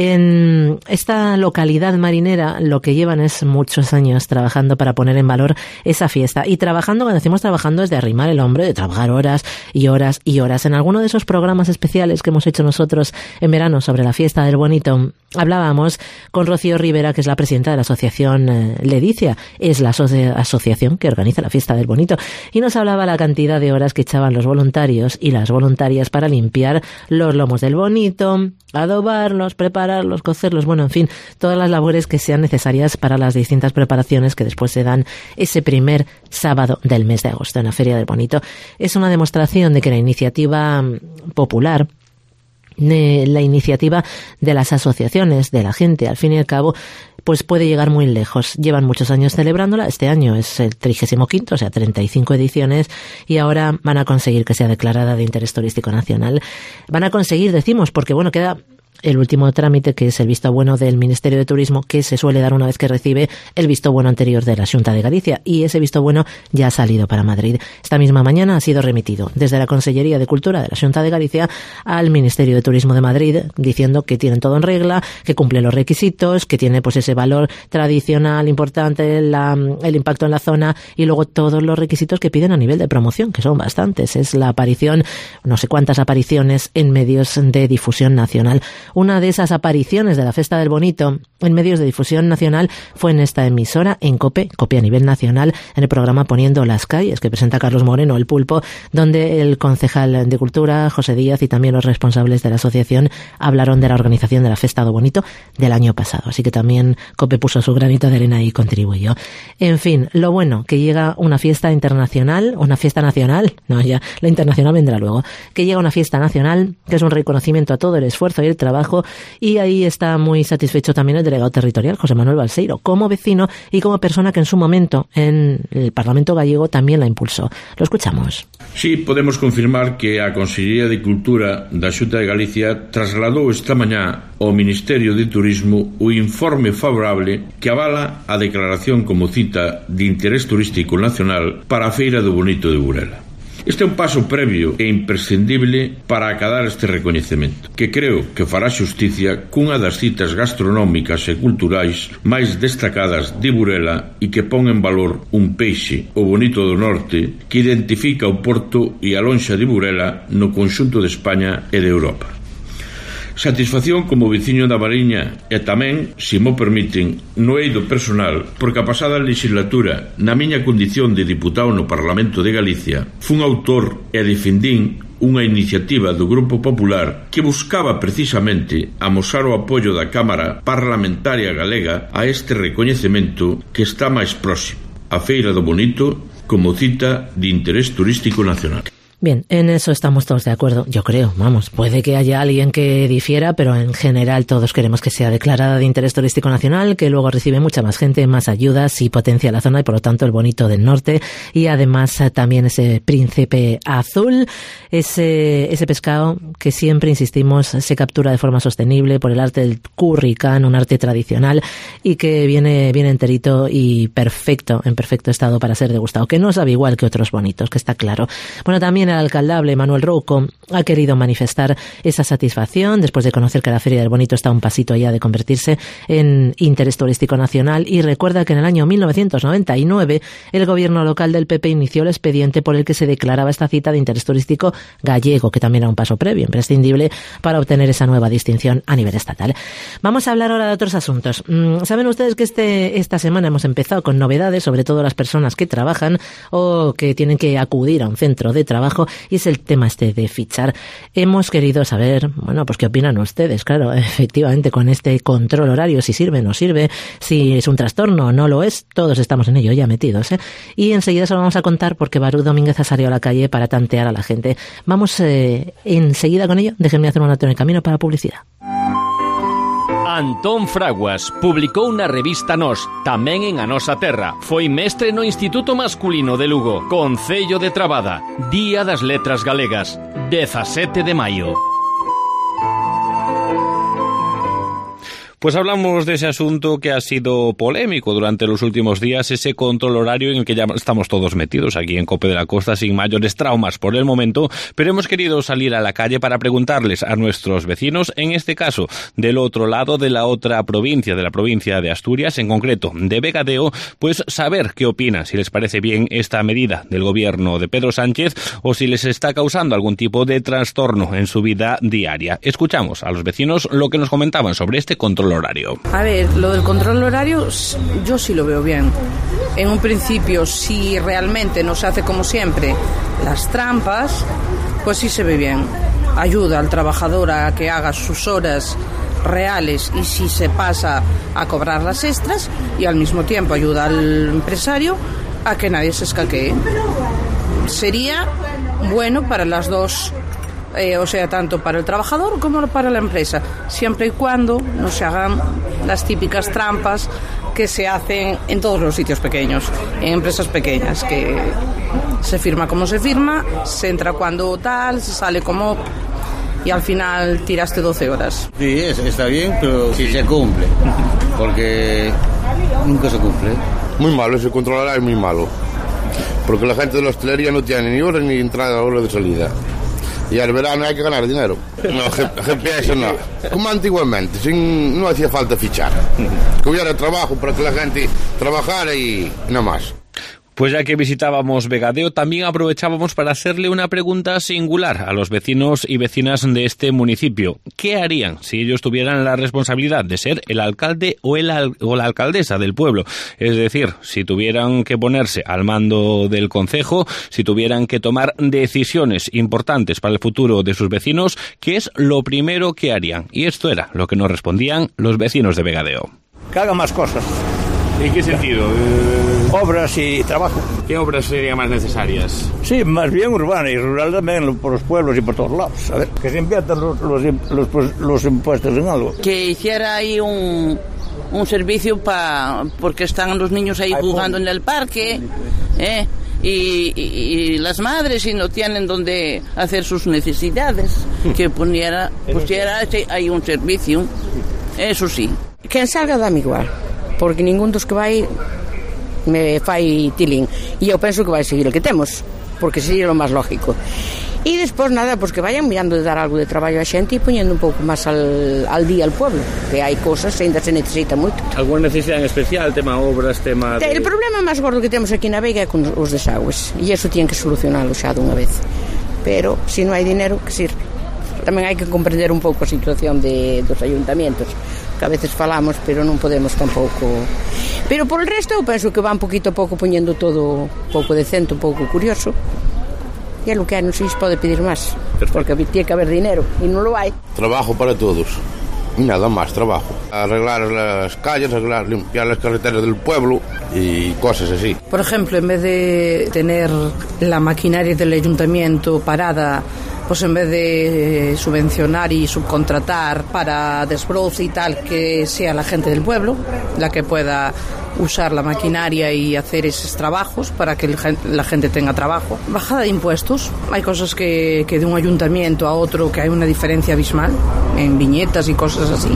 En esta localidad marinera lo que llevan es muchos años trabajando para poner en valor esa fiesta. Y trabajando, cuando decimos trabajando, es de arrimar el hombro, de trabajar horas y horas y horas. En alguno de esos programas especiales que hemos hecho nosotros en verano sobre la fiesta del Bonito, hablábamos con Rocío Rivera, que es la presidenta de la asociación Ledicia, es la asociación que organiza la fiesta del Bonito, y nos hablaba la cantidad de horas que echaban los voluntarios y las voluntarias para limpiar los lomos del Bonito, adobarlos, prepararlos, cocerlos, bueno, en fin, todas las labores que sean necesarias para las distintas preparaciones que después se dan ese primer sábado del mes de agosto en la Feria del Bonito. Es una demostración de que la iniciativa popular, la iniciativa de las asociaciones, de la gente, al fin y al cabo, pues puede llegar muy lejos. Llevan muchos años celebrándola. Este año es el 35º, o sea, 35 ediciones, y ahora van a conseguir que sea declarada de interés turístico nacional. Van a conseguir, decimos, porque bueno, queda el último trámite, que es el visto bueno del Ministerio de Turismo, que se suele dar una vez que recibe el visto bueno anterior de la Xunta de Galicia, y ese visto bueno ya ha salido para Madrid. Esta misma mañana ha sido remitido desde la Consellería de Cultura de la Xunta de Galicia al Ministerio de Turismo de Madrid, diciendo que tienen todo en regla, que cumple los requisitos, que tiene pues ese valor tradicional importante, el impacto en la zona, y luego todos los requisitos que piden a nivel de promoción, que son bastantes. Es la aparición, no sé cuántas apariciones en medios de difusión nacional. Una de esas apariciones de la Festa del Bonito en medios de difusión nacional fue en esta emisora, en COPE a nivel nacional, en el programa Poniendo las Calles, que presenta Carlos Moreno, el Pulpo, donde el concejal de Cultura, José Díaz, y también los responsables de la asociación hablaron de la organización de la Festa del Bonito del año pasado. Así que también COPE puso su granito de arena y contribuyó. En fin, lo bueno, que llega una fiesta internacional, una fiesta nacional, no, ya la internacional vendrá luego, que llega una fiesta nacional, que es un reconocimiento a todo el esfuerzo y el trabajo, y ahí está muy satisfecho también el delegado territorial, José Manuel Balseiro, como vecino y como persona que en su momento en el Parlamento gallego también la impulsó. Lo escuchamos. Sí, podemos confirmar que a Consellería de Cultura da Xunta de Galicia trasladou esta mañá ao Ministerio de Turismo o informe favorable que avala a declaración como cita de interés turístico nacional para a Feira do Bonito de Burela. Este é un paso previo e imprescindible para acadar este recoñecemento, que creo que fará xusticia cunha das citas gastronómicas e culturais máis destacadas de Burela e que pon en valor un peixe, o bonito do norte, que identifica o porto e a lonxa de Burela no conxunto de España e de Europa. Satisfacción como veciño da Mariña e tamén, se mo permiten, no eido personal, porque a pasada legislatura, na miña condición de diputado no Parlamento de Galicia, fun autor e defendín unha iniciativa do Grupo Popular que buscaba precisamente amosar o apoio da Cámara Parlamentaria Galega a este recoñecemento que está máis próximo, a Feira do Bonito como cita de interés turístico nacional. Bien, en eso estamos todos de acuerdo, yo creo, vamos, puede que haya alguien que difiera, pero en general todos queremos que sea declarada de interés turístico nacional, que luego recibe mucha más gente, más ayudas y potencia la zona y por lo tanto el bonito del norte, y además también ese príncipe azul, ese pescado que siempre insistimos se captura de forma sostenible por el arte del curricán, un arte tradicional y que viene enterito y perfecto, en perfecto estado para ser degustado, que no sabe igual que otros bonitos, que está claro. Bueno, también el alcaldable Manuel Rouco ha querido manifestar esa satisfacción después de conocer que la Feria del Bonito está un pasito allá de convertirse en interés turístico nacional, y recuerda que en el año 1999 el gobierno local del PP inició el expediente por el que se declaraba esta cita de interés turístico gallego, que también era un paso previo, imprescindible para obtener esa nueva distinción a nivel estatal. Vamos a hablar ahora de otros asuntos. Saben ustedes que esta semana hemos empezado con novedades, sobre todo las personas que trabajan o que tienen que acudir a un centro de trabajo, y es el tema de fichar. Hemos querido saber, bueno, pues qué opinan ustedes, claro, efectivamente, con este control horario, si sirve, no sirve, si es un trastorno o no lo es, todos estamos en ello ya metidos, ¿eh? Y enseguida se lo vamos a contar porque Barú Domínguez ha salido a la calle para tantear a la gente. Vamos enseguida con ello, déjenme hacer un alto en el camino para publicidad. Antón Fraguas publicou na revista Nós, tamén en A Nosa Terra. Foi mestre no Instituto Masculino de Lugo. Concello de Trabada, Día das Letras Galegas, 17 de maio. Pues hablamos de ese asunto que ha sido polémico durante los últimos días, ese control horario en el que ya estamos todos metidos aquí en COPE de la Costa sin mayores traumas por el momento, pero hemos querido salir a la calle para preguntarles a nuestros vecinos, en este caso del otro lado de la otra provincia, de la provincia de Asturias, en concreto de Vegadeo, pues saber qué opinan, si les parece bien esta medida del gobierno de Pedro Sánchez o si les está causando algún tipo de trastorno en su vida diaria. Escuchamos a los vecinos lo que nos comentaban sobre este control horario. A ver, lo del control horario yo sí lo veo bien. En un principio, si realmente no se hace como siempre las trampas, pues sí se ve bien. Ayuda al trabajador a que haga sus horas reales y si se pasa a cobrar las extras, y al mismo tiempo ayuda al empresario a que nadie se escaquee. Sería bueno para las dos, o sea, tanto para el trabajador como para la empresa, siempre y cuando no se hagan las típicas trampas que se hacen en todos los sitios pequeños, en empresas pequeñas, que se firma como se firma, se entra cuando tal, se sale como... y al final tiraste 12 horas. Sí, está bien, pero si se cumple, porque nunca se cumple. Muy malo, ese controlará es muy malo, porque la gente de la hostelería no tiene ni hora ni entrada, hora de salida. Y al verano hay que ganar dinero. No, GPS no. Como antiguamente, no hacía falta fichar. Que hubiera trabajo para que la gente trabajara y nada más. Pues ya que visitábamos Vegadeo, también aprovechábamos para hacerle una pregunta singular a los vecinos y vecinas de este municipio. ¿Qué harían si ellos tuvieran la responsabilidad de ser el alcalde o la alcaldesa del pueblo? Es decir, si tuvieran que ponerse al mando del concejo, si tuvieran que tomar decisiones importantes para el futuro de sus vecinos, ¿qué es lo primero que harían? Y esto era lo que nos respondían los vecinos de Vegadeo. Que hagan más cosas. ¿En qué sentido? Obras y trabajo. ¿Qué obras serían más necesarias? Sí, más bien urbana y rural también, por los pueblos y por todos lados. A ver, que se inviertan los impuestos en algo. Que hiciera ahí un servicio porque están los niños ahí jugando en el parque, y las madres si no tienen donde hacer sus necesidades, que pusiera ahí un servicio, eso sí. Quen salga dame igual, porque ningún dos que vai me fai tilín, e eu penso que vai seguir o que temos, porque sería o máis lógico. E despois nada, pues que vayan mirando de dar algo de traballo a xente e poñendo un pouco máis al día al pueblo, que hai cosas que ainda se necesita moito. ¿Alguna necesidad en especial, tema obras, tema de... El problema máis gordo que temos aquí na Veiga é con os desagües, e iso tienen que solucionalo xa dunha vez, pero se non hai dinero, que sirve? Tamén hai que comprender un pouco a situación dos ayuntamientos, que a veces falamos, pero non podemos tampouco. Pero por el resto eu penso que van poquito a pouco poñendo todo un pouco decente, un pouco curioso, e é lo que hai, non se pode pedir máis, porque tiene que haber dinero e non lo hai. Trabajo para todos, nada más trabajo. Arreglar las calles, limpiar las carreteras del pueblo y cosas así. Por ejemplo, en vez de tener la maquinaria del ayuntamiento parada, pues en vez de subvencionar y subcontratar para desbroce y tal, que sea la gente del pueblo la que pueda usar la maquinaria y hacer esos trabajos para que la gente tenga trabajo. Bajada de impuestos. Hay cosas que de un ayuntamiento a otro que hay una diferencia abismal en viñetas y cosas así.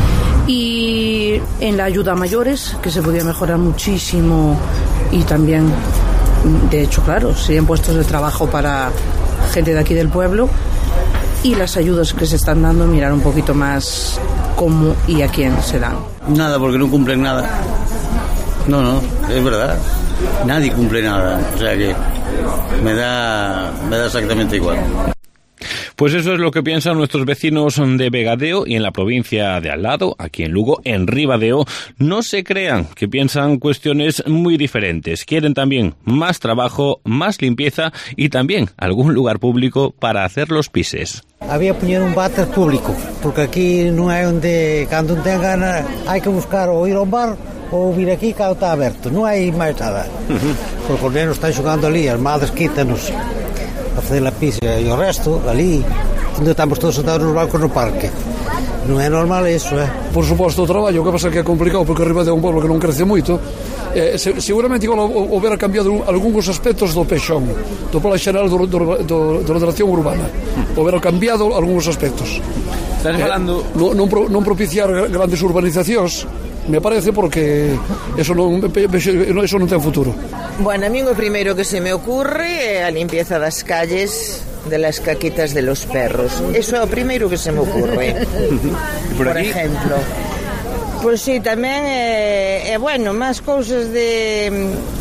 Y en la ayuda a mayores, que se podía mejorar muchísimo, y también, de hecho, claro, serían puestos de trabajo para gente de aquí del pueblo, y las ayudas que se están dando, mirar un poquito más cómo y a quién se dan. Nada, porque no cumplen nada. No, es verdad. Nadie cumple nada. O sea que me da exactamente igual. Pues eso es lo que piensan nuestros vecinos de Vegadeo, y en la provincia de al lado, aquí en Lugo, en Ribadeo, no se crean que piensan cuestiones muy diferentes. Quieren también más trabajo, más limpieza y también algún lugar público para hacer los pises. Había poñer un váter público, porque aquí non hai onde, cando non ten gana, hai que buscar ou ir ao bar ou vir aquí cando está aberto, non hai máis nada. Porque os nenos están xogando ali, as madres quítanos a fazer a pizza e o resto, ali, onde estamos todos sentados nos bancos no parque. Non é normal iso, Por suposto, o traballo, o que pasa que é complicado, porque Ribadeo é un pueblo que non crece moito. Seguramente igual houber cambiado algúns aspectos do peixón, do Plan Xeral da Ordenación Urbana. Houber cambiado algúns aspectos. Estás falando... Non propiciar grandes urbanizacións, me parece, porque eso non ten futuro. Bueno, a mí o primeiro que se me ocurre é a limpieza das calles, de las caquitas de los perros. Eso é o primeiro que se me ocurre. Por ejemplo. Pois sí, tamén bueno, máis cousas de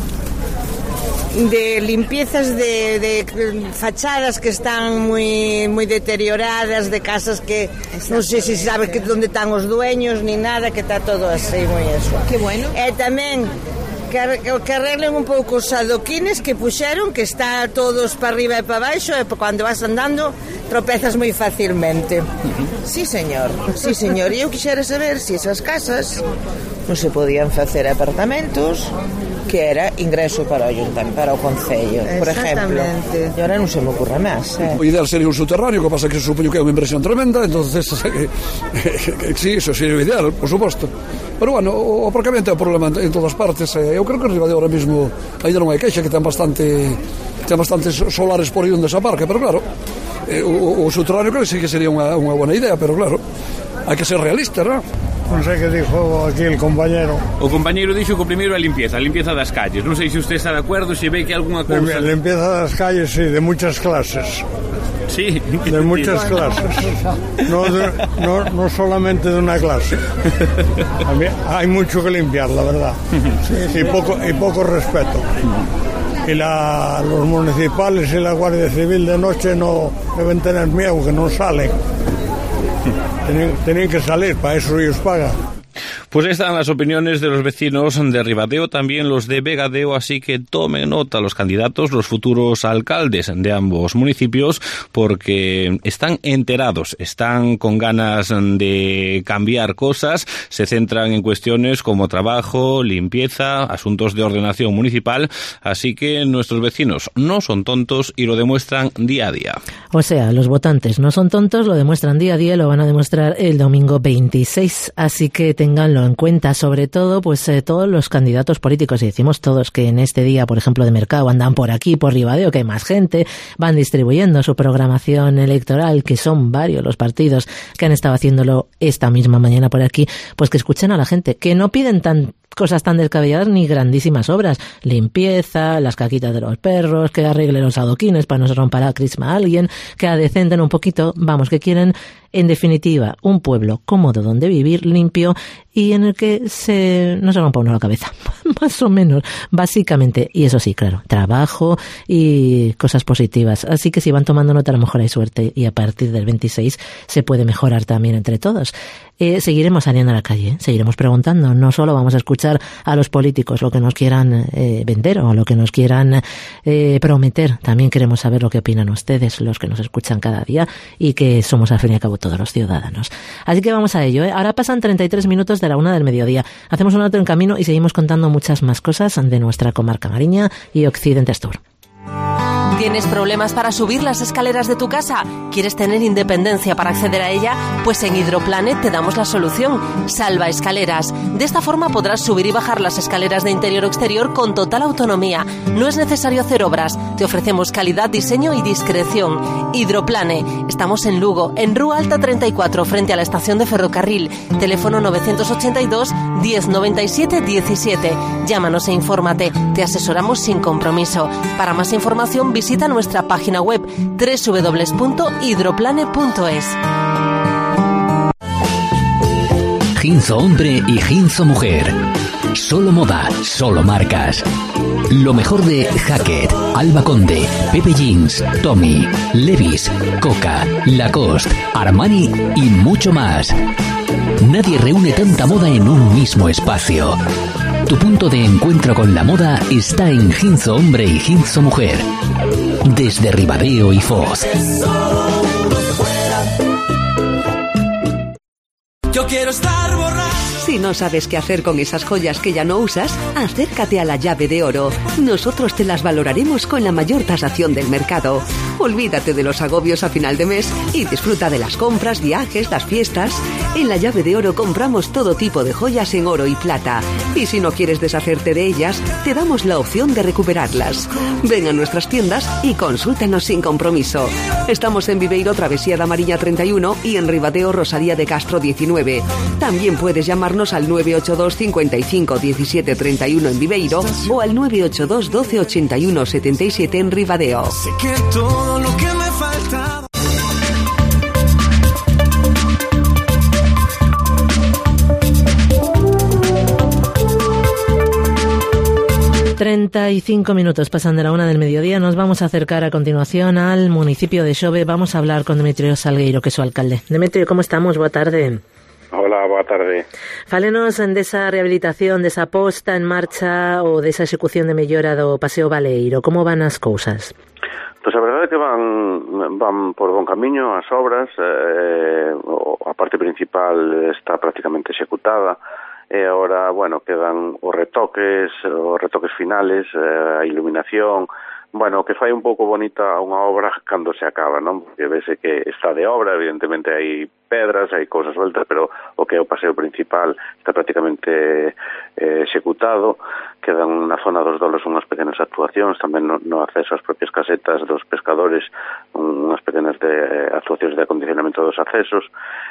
limpiezas de fachadas que están moi deterioradas, de casas que non sei se sabe que onde están os dueños ni nada, que está todo así moi eso. Que bueno. E tamén que arreglen un pouco os adoquines que puxeron, que está todos para arriba e para baixo, e cando vas andando tropezas moi facilmente. Sí, señor. E eu quixera saber se esas casas non se podían facer apartamentos, que era ingreso para o ayuntamiento, para o concello, por ejemplo. E ahora non se me ocurre máis. O ideal sería un subterráneo, que pasa que supoño que é unha inversión tremenda, entonces sí, eso sería o ideal, por suposto. Pero bueno, o aparcamento é un problema en todas partes. Eu creo que en Ribadeo ahora mismo ainda non hai queixa, que ten bastante ten bastantes solares por aí onde se aparca, pero claro, o subterráneo creo que sí que sería unha buena idea, pero claro, hai que ser realista, non? Non sei que dixo aquí el compañero. O compañeiro dixo que o primeiro é a limpieza das calles. Non sei se usted está de acuerdo, se ve que alguna cousa... Limpieza das calles, sí, de muchas clases. Sí, de muchas clases. No solamente de una clase. Hay mucho que limpiar, la verdad. Sí, y poco respeto. Y los municipales y la Guardia Civil de noche no deben tener miedo, que no salen. Tienen que salir, para eso ellos pagan. Pues están las opiniones de los vecinos de Ribadeo, también los de Vegadeo, así que tomen nota los candidatos, los futuros alcaldes de ambos municipios, porque están enterados, están con ganas de cambiar cosas, se centran en cuestiones como trabajo, limpieza, asuntos de ordenación municipal, así que nuestros vecinos no son tontos y lo demuestran día a día. O sea, los votantes no son tontos, lo demuestran día a día y lo van a demostrar el domingo 26, así que tenganlo en cuenta, sobre todo pues todos los candidatos políticos, y decimos todos que en este día, por ejemplo, de mercado andan por aquí, por Ribadeo, que hay más gente, van distribuyendo su programación electoral, que son varios los partidos que han estado haciéndolo esta misma mañana por aquí, pues que escuchen a la gente, que no piden cosas tan descabelladas ni grandísimas obras, limpieza, las caquitas de los perros, que arregle los adoquines para no se rompa la crisma a alguien, que adecenten un poquito, vamos, que quieren en definitiva un pueblo cómodo donde vivir, limpio y en el que no se rompa uno la cabeza, más o menos, básicamente, y eso sí, claro, trabajo y cosas positivas, así que si van tomando nota a lo mejor hay suerte y a partir del 26 se puede mejorar también entre todos. Seguiremos saliendo a la calle, seguiremos preguntando, no solo vamos a escuchar a los políticos lo que nos quieran vender o lo que nos quieran prometer, también queremos saber lo que opinan ustedes, los que nos escuchan cada día y que somos al fin y al cabo todos los ciudadanos. Así que vamos a ello, Ahora pasan 33 minutos de la 1 del mediodía, hacemos un alto en camino y seguimos contando muchas más cosas de nuestra comarca Mariña y Occidente Sur. ¿Tienes problemas para subir las escaleras de tu casa? ¿Quieres tener independencia para acceder a ella? Pues en Hidroplanet te damos la solución. Salva escaleras. De esta forma podrás subir y bajar las escaleras de interior o exterior con total autonomía. No es necesario hacer obras. Te ofrecemos calidad, diseño y discreción. Hidroplane. Estamos en Lugo, en Rúa Alta 34, frente a la estación de ferrocarril. Teléfono 982 10 97 17. Llámanos e infórmate. Te asesoramos sin compromiso. Para más información, visita nuestra página web www.hidroplane.es. Ginzo Hombre y Ginzo Mujer. Solo moda, solo marcas. Lo mejor de Hackett, Alba Conde, Pepe Jeans, Tommy, Levi's, Coca, Lacoste, Armani y mucho más. Nadie reúne tanta moda en un mismo espacio. Tu punto de encuentro con la moda está en Ginzo Hombre y Ginzo Mujer. Desde Ribadeo y Foz. Yo quiero estar borracho. Si no sabes qué hacer con esas joyas que ya no usas, acércate a la Llave de Oro. Nosotros te las valoraremos con la mayor tasación del mercado. Olvídate de los agobios a final de mes y disfruta de las compras, viajes, las fiestas. En la Llave de Oro compramos todo tipo de joyas en oro y plata. Y si no quieres deshacerte de ellas, te damos la opción de recuperarlas. Ven a nuestras tiendas y consúltanos sin compromiso. Estamos en Viveiro, Travesía da Mariña 31 y en Ribadeo, Rosalía de Castro 19. También puedes llamarnos al 982 55 17 31 en Viveiro o al 982 12 81 77 en Ribadeo. Sé que todo lo que me falta. ...35 pasan de la 1 del mediodía. Nos vamos a acercar a continuación al municipio de Xove. Vamos a hablar con Demetrio Salgueiro, que é o alcalde. Demetrio, como estamos? Boa tarde. Hola, boa tarde. Fálenos desa rehabilitación, desa posta en marcha ou desa execución de mellora do Paseo Baleiro. Como van as cousas? Pois a verdade é que van por bon camiño as obras, a parte principal está prácticamente executada, e agora, bueno, quedan os retoques finales, a iluminación, bueno, que fai un pouco bonita unha obra cando se acaba, non? Porque vese que está de obra, evidentemente hai pedras, hai cousas sueltas, pero o que é o paseo principal está prácticamente executado, quedan na zona dos dolos unhas pequenas actuacións, tamén no acceso ás propias casetas dos pescadores, unhas pequenas actuacións de acondicionamento dos accesos,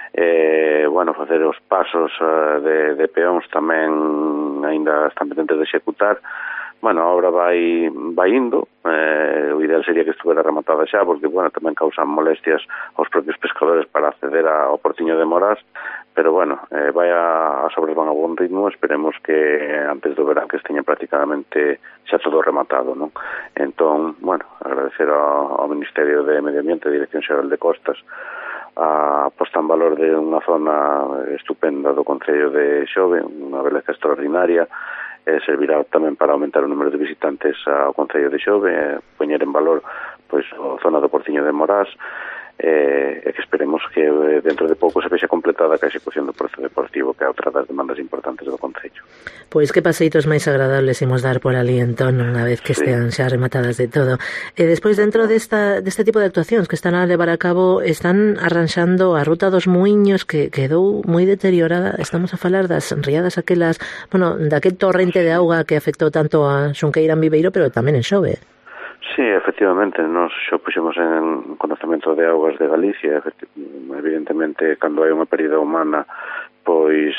facer os pasos de peóns tamén aínda están pendentes de executar. A obra vai indo, o ideal sería que estuvera rematada xa, porque, tamén causan molestias aos propios pescadores para acceder ao portiño de Morás, pero, as obras van a bon ritmo, esperemos que antes do verán que esteña prácticamente xa todo rematado, non? Entón, agradecer ao Ministerio de Medio Ambiente, a Dirección Xeral de Costas, a posta en valor de unha zona estupenda do Concello de Xove, unha beleza extraordinaria, servirá tamén para aumentar o número de visitantes ao Concello de Xove, poñer en valor a zona do Portiño de Morás, e que esperemos que dentro de pouco se vexa completada a execución do proceso deportivo, que é outra das demandas importantes do Concello. Pois que paseitos máis agradables imos dar por ali entón, unha vez que estean xa rematadas de todo. E despois, dentro deste tipo de actuacións que están a levar a cabo, están arranxando a ruta dos Muiños, que quedou moi deteriorada. Estamos a falar das riadas aquelas, daquel torrente de auga que afectou tanto a Xunqueira en Viveiro, pero tamén en Xove. Sí, efectivamente, nos xo puxemos en conocemento de Augas de Galicia. Evidentemente, cando hai unha pérdida humana, pois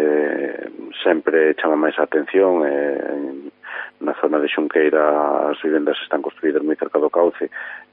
sempre chama máis a atención. Na zona de Xunqueira as vivendas están construídas moi cerca do cauce,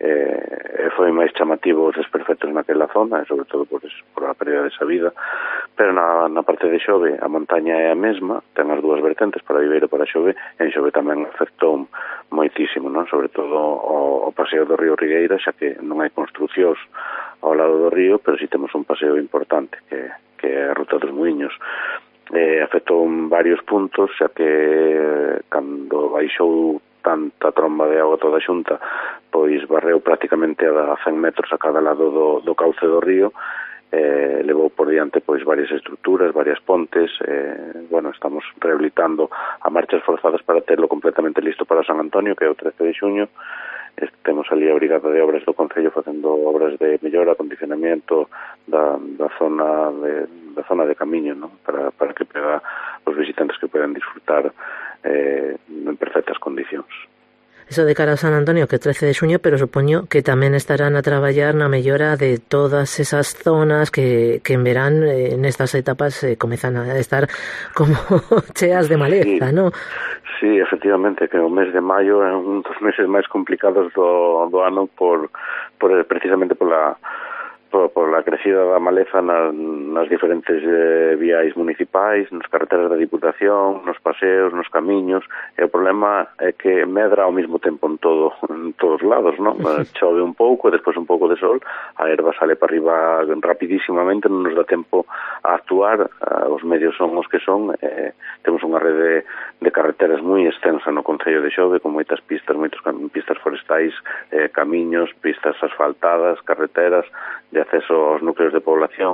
e foi máis chamativo os desperfectos naquela zona, e sobre todo por a pérdida desa vida. Pero na parte de Xove a montaña é a mesma, ten as dúas vertentes, para Viveiro e para Xove, e en Xove tamén afectou moitísimo, non? Sobre todo o paseo do río Rigueira, xa que non hai construcións ao lado do río, pero si temos un paseo importante que é a Ruta dos Muiños. Afectou en varios puntos, xa que cando baixou tanta tromba de auga toda xunta, pois barreu prácticamente a 100 metros a cada lado do cauce do río, levou por diante pois varias estruturas, varias pontes. Estamos rehabilitando a marchas forzadas para terlo completamente listo para San Antonio, que é o 13 de xuño. Temos ali a Brigada de Obras do Concello facendo obras de mellora, acondicionamiento da zona de camiño, non? Para que pega os visitantes que podan disfrutar en perfectas condicións. Eso de cara a San Antonio, que é 13 de xuño, pero supoño que tamén estarán a traballar na mellora de todas esas zonas que en verán, nestas etapas, comezan a estar como cheas de maleza, non? Sí, efectivamente, que o mes de maio é un dos meses máis complicados do ano precisamente pola crecida da maleza nas diferentes viais municipais, nas carreteras da Diputación, nos paseos, nos camiños, e o problema é que medra ao mesmo tempo en todos lados, non? Chove un pouco, despois un pouco de sol, a herba sale para arriba rapidísimamente, non nos dá tempo a actuar, os medios son os que son, temos unha rede de carreteras moi extensa no Concello de Xove, con moitas pistas forestais, camiños, pistas asfaltadas, carreteras de acceso aos núcleos de población.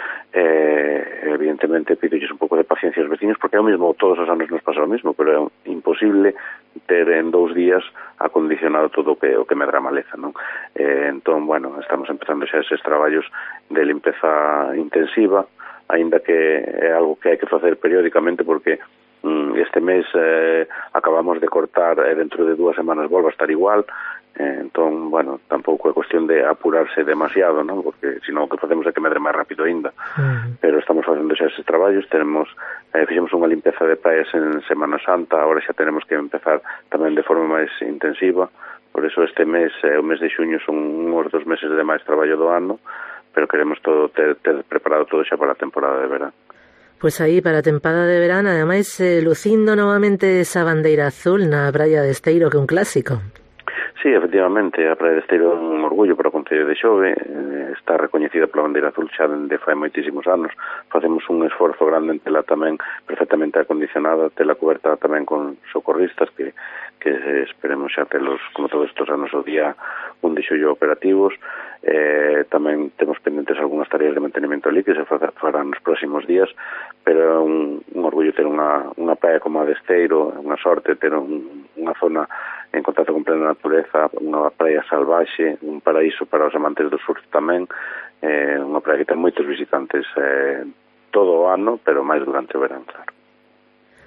Evidentemente pidolles un pouco de paciencia aos vecinos, porque é o mesmo, todos os anos nos pasa o mesmo, pero é imposible ter en 2 días acondicionado todo o que medra a maleza, non? Entón, estamos empezando xa eses traballos de limpeza intensiva, aínda que é algo que hai que facer periódicamente, porque este mes acabamos de cortar e dentro de 2 semanas volva a estar igual. Entón, tampouco é cuestión de apurarse demasiado, non? Porque senón o que facemos é que medre máis rápido aínda. Pero estamos facendo xa eses traballos, fixemos unha limpeza de praias en Semana Santa, agora xa tenemos que empezar tamén de forma máis intensiva. Por eso este mes, o mes de xuño, son uns 2 meses de máis traballo do ano, pero queremos ter preparado todo xa para a temporada de verán. Pois aí, para a tempada de verán, ademais, lucindo novamente esa bandeira azul na praia de Esteiro, que é un clásico. Sí, efectivamente, a Praia de Esteiro é un orgullo para o Concello de Xove, está recoñecida pola bandeira azul xa dende fai moitísimos anos. Facemos un esforzo grande en tela tamén perfectamente acondicionada, tela coberta tamén con socorristas que esperemos xa telos, como todos estes anos, o día 1 de xullo operativos. Tamén temos pendentes algunhas tareas de mantenimento ali que se farán nos próximos días, pero é un orgullo ter unha praia como a de Esteiro, unha sorte ter unha zona en contacto con plena natureza, unha praia salvaxe, un paraíso para os amantes do surf tamén, unha praia que ten moitos visitantes todo o ano, pero máis durante o verán, claro.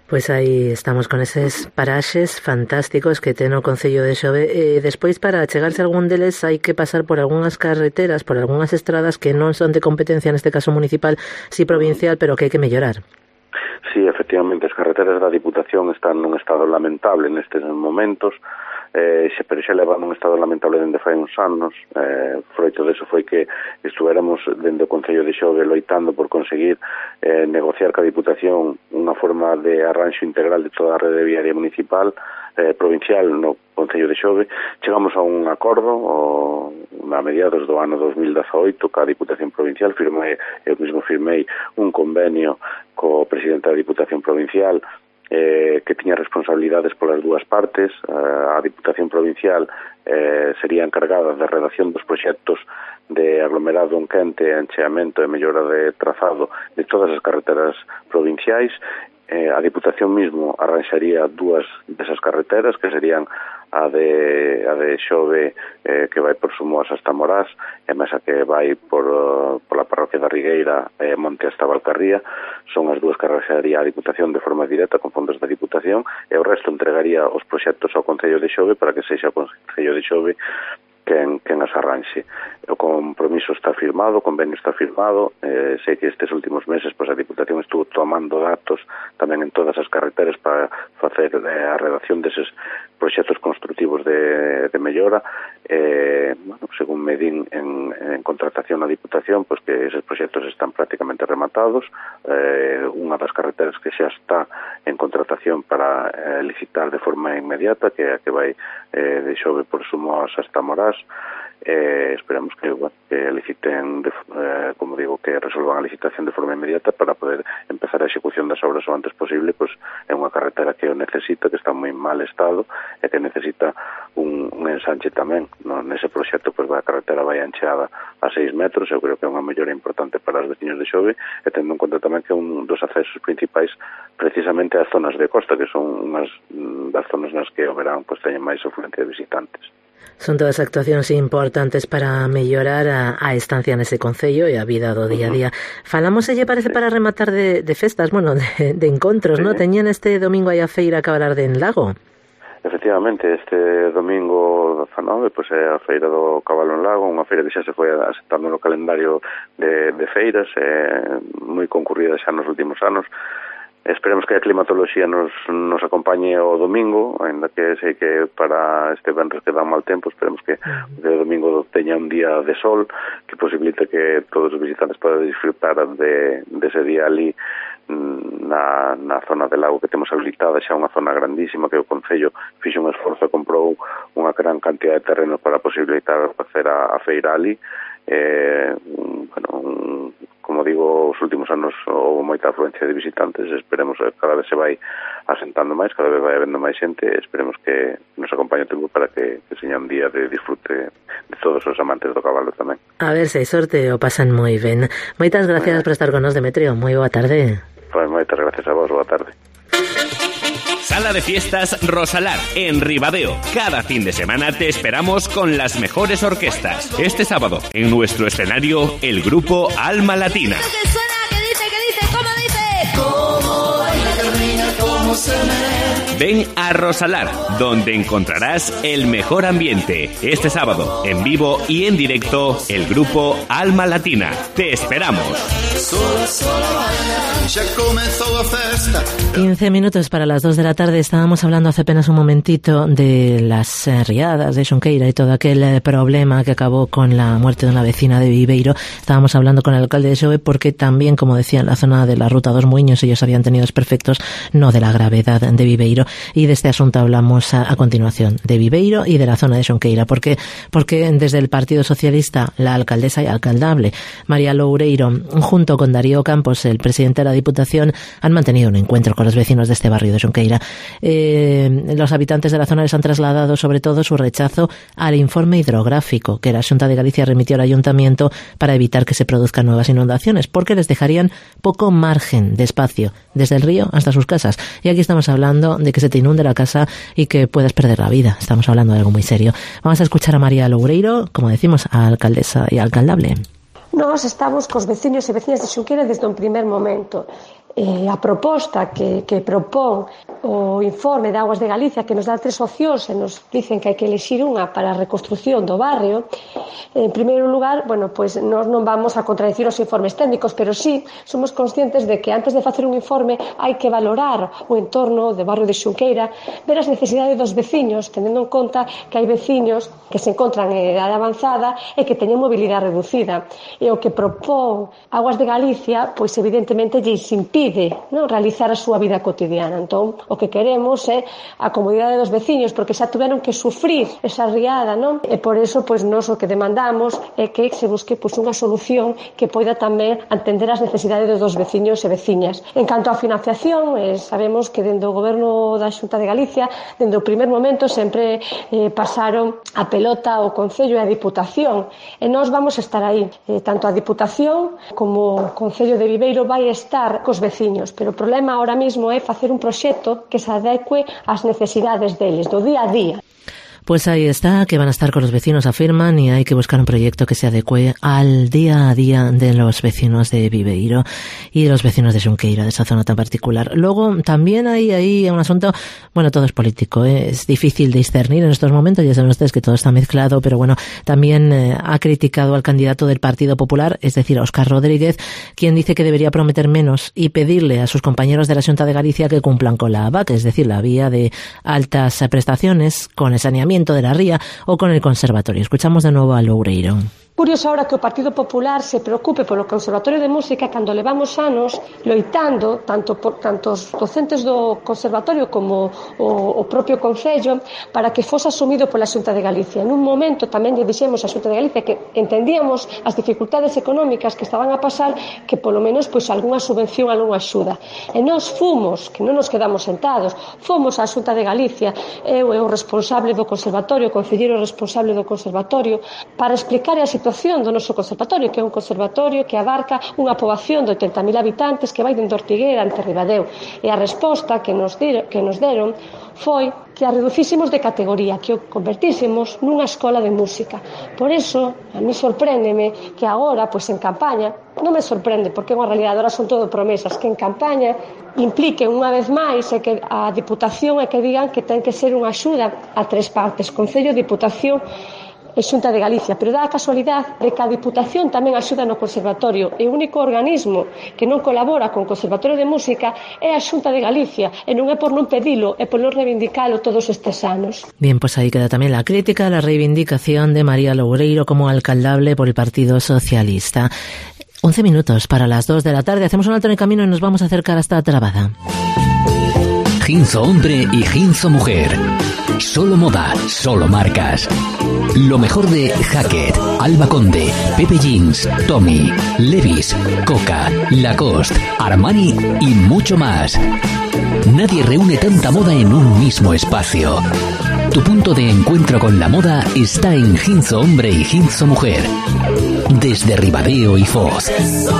Pois aí estamos con eses paraxes fantásticos que ten o Concello de Xove. Despois, para chegarse a algún deles, hai que pasar por algunhas carreteras, por algunhas estradas que non son de competencia, neste caso municipal, si provincial, pero que hai que mellorar. Sí, efectivamente, as carreteras da Diputación están nun estado lamentable nestes momentos, pero xa levan un estado lamentable dende fai uns anos. Froito deso foi que estuéramos dende o Concello de Xove loitando por conseguir negociar ca Diputación unha forma de arranxo integral de toda a rede viaria municipal, provincial no Concello de Xove. Chegamos a un acordo a mediados do ano 2018 ca Diputación Provincial. Eu mesmo firmei un convenio co presidente da Diputación Provincial que tiña responsabilidades polas dúas partes. A Diputación Provincial sería encargada da redacción dos proxectos de aglomerado enquente, encheamento e mellora de trazado de todas as carreteras provinciais. A Diputación mismo arranxaría dúas desas carreteras, que serían a de Xove, que vai por Somoas hasta Morás, e mesa que vai pola parroquia da Rigueira e Monte hasta Valcarría. Son as dúas que arranxaría a Diputación de forma directa con fondos da Diputación, e o resto entregaría os proxectos ao Concello de Xove para que sexa o Concello de Xove quen as arranxe. O compromiso está firmado, o convenio está firmado. Sei que estes últimos meses a Diputación estuvo tomando datos tamén en todas as carreteras para facer a redacción deses proxectos construtivos de mellora. Según me din en contratación na Diputación, que eses proxectos están prácticamente rematados. Unha das carreteras que xa está en contratación para licitar de forma inmediata, que é a que vai de Xove por Somoas hasta Morás. Esperamos que liciten, como digo, que resolvan a licitación de forma inmediata para poder empezar a execución das obras o antes posible. É unha carretera que o necesita, que está en moi mal estado e que necesita un ensanche tamén. Nese proxecto a carretera vai ancheada a 6 metros. Eu creo que é unha mellora importante para os veciños de Xove, e tendo en conta tamén que un dos accesos principais precisamente as zonas de costa, que son unhas das zonas nas que o verán teñen máis afluencia de visitantes. Son todas actuacións importantes para mellorar a estancia nese concello e a vida do día a día. Falamos, lle parece, para rematar de festas, de encontros, non? Teñen este domingo aí a feira Cabalar de Enlago. Efectivamente, este domingo 19 é a feira do Cabalo en Lago, unha feira que xa se foi aceptando no calendario de feiras, moi concurrida xa nos últimos anos. Esperemos que a climatoloxía nos acompañe o domingo, ainda que sei que para este venres que dá mal tempo. Esperemos que o domingo teña un día de sol que posibilite que todos os visitantes podan disfrutar dese día ali na zona del lago que temos habilitada, xa unha zona grandísima, que o Concello fixo un esforzo e comprou unha gran cantidad de terreno para posibilitar facer a feira ali. Como digo, os últimos anos houve moita afluencia de visitantes. Esperemos que cada vez se vai asentando máis, cada vez vai habendo máis xente. Esperemos que nos acompañe o tempo para que seña un día de disfrute de todos os amantes do cabalo tamén. A ver se hai sorte, o pasan moi ben. Moitas gracias por estar con nos, Demetrio. Moi boa tarde. Moitas gracias a vos, boa tarde. Sala de Fiestas Rosalar, en Ribadeo. Cada fin de semana te esperamos con las mejores orquestas. Este sábado, en nuestro escenario, el grupo Alma Latina. ¿Qué dice? ¿Cómo dice? ¿Cómo baila Carmina? ¿Cómo se menea? Ven a Rosalar, donde encontrarás el mejor ambiente. Este sábado, en vivo y en directo, el grupo Alma Latina. Te esperamos. Sola baila, ya comenzó la festa. 15 minutos para las 2 de la tarde. Estábamos hablando hace apenas un momentito de las riadas de Xunqueira y todo aquel problema que acabó con la muerte de una vecina de Viveiro. Estábamos hablando con el alcalde de Xove porque también, como decía, en la zona de la Ruta dos Muiños ellos habían tenido desperfectos, no de la gravedad de Viveiro. Y de este asunto hablamos a continuación, de Viveiro y de la zona de Xunqueira. Porque desde el Partido Socialista, la alcaldesa y alcaldable María Loureiro, junto con Darío Campos, el presidente de la Diputación, han mantenido un encuentro con los vecinos de este barrio de Xunqueira. Los habitantes de la zona les han trasladado sobre todo su rechazo al informe hidrográfico que la Xunta de Galicia remitió al Ayuntamiento para evitar que se produzcan nuevas inundaciones, porque les dejarían poco margen de espacio desde el río hasta sus casas. Y aquí estamos hablando de que se te inunde la casa y que puedas perder la vida. Estamos hablando de algo muy serio. Vamos a escuchar a María Loureiro, como decimos, a alcaldesa y alcaldable. Nós estamos cos veciños e veciñas de Xunqueira desde un primer momento. a proposta que propón o informe de Augas de Galicia, que nos dá 3 opcións e nos dicen que hai que elexir unha para a reconstrucción do barrio, en primeiro lugar, pois nós non vamos a contradicir os informes técnicos, pero sí somos conscientes de que antes de facer un informe hai que valorar o entorno do barrio de Xunqueira, ver as necesidades dos veciños, tendo en conta que hai veciños que se encontran en edade avanzada e que teñen mobilidade reducida. E o que propón Augas de Galicia, pois evidentemente lles impide realizar a súa vida cotidiana. Entón, o que queremos é a comodidade dos veciños, porque xa tuveron que sufrir esa riada, non? E por eso, pois, nós o que demandamos é que se busque pois unha solución que poida tamén atender as necesidades dos veciños e veciñas. En canto á financiación, sabemos que dende o Goberno da Xunta de Galicia, dende o primer momento, sempre pasaron a pelota ao Concello e a Diputación, e nós vamos estar aí. Tanto a Diputación como o Concello de Viveiro vai estar cos veciños, pero o problema ahora mismo é facer un proxecto que se adecue ás necesidades deles, do día a día. Pues ahí está, que van a estar con los vecinos, afirman, y hay que buscar un proyecto que se adecue al día a día de los vecinos de Viveiro y de los vecinos de Xunqueira, de esa zona tan particular. Luego, también hay ahí un asunto, todo es político, es difícil de discernir en estos momentos, ya saben ustedes que todo está mezclado, pero también ha criticado al candidato del Partido Popular, es decir, a Óscar Rodríguez, quien dice que debería prometer menos y pedirle a sus compañeros de la Xunta de Galicia que cumplan con la AVAC, es decir, la vía de altas prestaciones, con el saneamiento de la ría o con el conservatorio. Escuchamos de nuevo a Loureiro. Curioso ahora que o Partido Popular se preocupe polo Conservatorio de Música cando levamos anos loitando tanto os docentes do Conservatorio como o propio Concello para que fose asumido pola Xunta de Galicia. En un momento tamén lle dixemos a Xunta de Galicia que entendíamos as dificultades económicas que estaban a pasar, que polo menos algunha subvención, algunha axuda. E nós fomos, que non nos quedamos sentados, fomos á Xunta de Galicia, eu e o responsable do Conservatorio, o concelleiro responsable do Conservatorio, para explicar a situación do noso conservatorio, que é un conservatorio que abarca unha poboación de 80.000 habitantes que vai dende Ortigueira ante Ribadeo. E a resposta que nos deron foi que a reducísemos de categoría, que o convertísemos nunha escola de música. Por eso, a mí sorpréndeme que agora, en campaña, non me sorprende, porque é unha realidade, agora son todo promesas, que en campaña impliquen unha vez máis e que a Diputación e que digan que ten que ser unha axuda a 3 partes, Concello, Diputación e Xunta de Galicia, pero dá a casualidade de que a Diputación tamén axuda no Conservatorio e o único organismo que non colabora con o Conservatorio de Música é a Xunta de Galicia, e non é por non pedilo, é por non reivindicalo todos estes anos. Bien, pues ahí queda también la crítica a la reivindicación de María Loureiro como alcaldable por el Partido Socialista. 11 minutos para las 2 de la tarde, hacemos un alto en el camino y nos vamos a acercar hasta Trabada. Ginzo Hombre y Ginzo Mujer. Solo moda, solo marcas. Lo mejor de Hackett, Alba Conde, Pepe Jeans, Tommy, Levi's, Coca, Lacoste, Armani y mucho más. Nadie reúne tanta moda en un mismo espacio. Tu punto de encuentro con la moda está en Ginzo Hombre y Ginzo Mujer. Desde Ribadeo y Foz.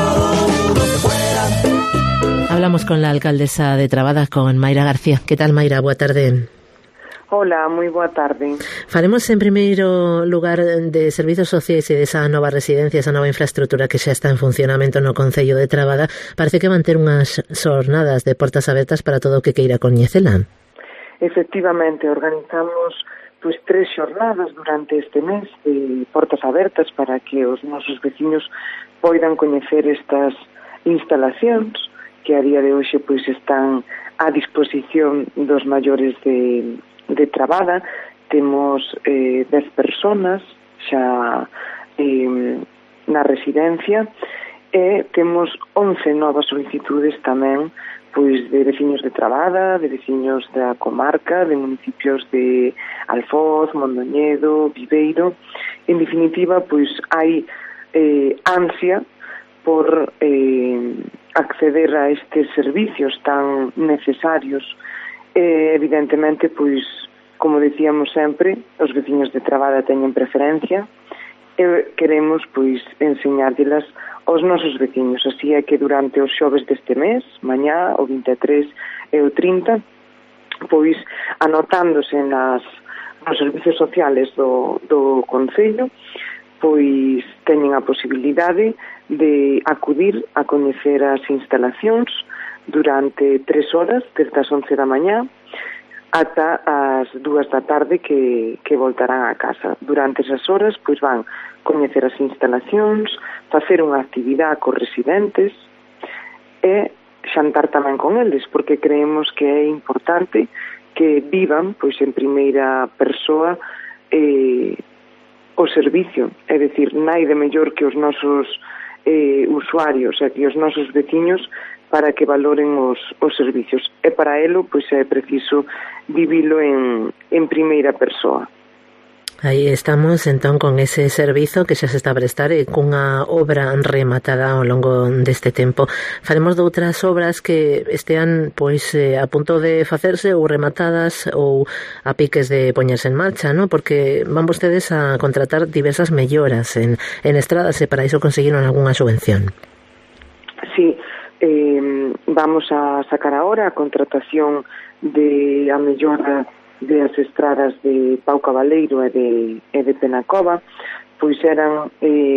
Hablamos con la alcaldesa de Trabada, con Mayra García. ¿Qué tal, Mayra? Boa tarde. Hola, moi boa tarde. Faremos en primeiro lugar de servizos sociais e desa nova residencia, esa nova infraestructura que xa está en funcionamento no Concello de Trabada. Parece que van ter unhas xornadas de portas abertas para todo o que queira coñecela. Efectivamente, organizamos 3 xornadas durante este mes de portas abertas para que os nosos veciños poidan coñecer estas instalacións que a día de hoxe están a disposición dos maiores de Trabada. Temos 10 personas xa na residencia e temos 11 novas solicitudes tamén de veciños de Trabada, de veciños da comarca, de municipios de Alfoz, Mondoñedo, Viveiro. En definitiva, hai ansia por acceder a estes servicios tan necesarios. Evidentemente, como decíamos sempre, os veciños de Trabada teñen preferencia e queremos enseñárdelas aos nosos veciños. Así é que durante os xoves deste mes, mañá, o 23 e o 30, anotándose nos servicios sociales do Concello, teñen a posibilidade de acudir a coñecer as instalacións durante 3 horas, desde as 11 da mañá ata as 2 da tarde que voltarán a casa. Durante esas horas pois van coñecer as instalacións, facer unha actividade cos residentes e xantar tamén con eles, porque creemos que é importante que vivan pois en primeira persoa o servicio, é dicir, naide mellor que os nosos usuarios e que os nosos veciños para que valoren os servicios. E para elo, pois é preciso vivilo en primeira persoa. Aí estamos, entón, con ese servizo que xa se está a prestar e cunha obra rematada ao longo deste tempo. Faremos de outras obras que estean, pois, a punto de facerse ou rematadas ou a piques de poñerse en marcha, ¿no? Porque van vostedes a contratar diversas melloras en estradas e para iso conseguiron algunha subvención. Sí, vamos a sacar agora a contratación de a mellora de as estradas de Pau Cabaleiro e de Penacova, pois eran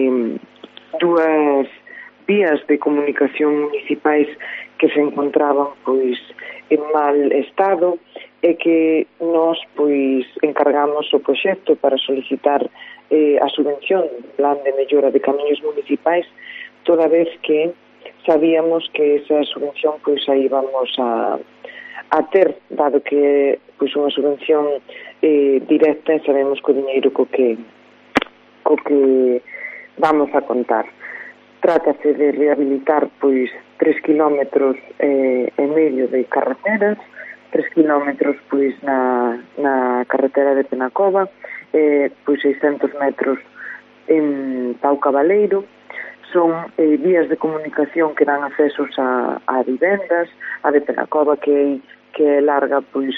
dúas vías de comunicación municipais que se encontraban pois en mal estado e que nós pois encargamos o proxecto para solicitar a subvención do plan de mellora de camiños municipais, toda vez que sabíamos que esa subvención pois aí vamos a ter, dado que pois unha subvención directa, sabemos que o diñeiro co que vamos a contar. Trátase de rehabilitar pois 3 kilómetros e medio de carreteras, 3 kilómetros pois na carretera de Penacova, pois 600 metros en Pau Cabaleiro. Son vías de comunicación que dan accesos a vivendas, a de Penacova que é larga, pois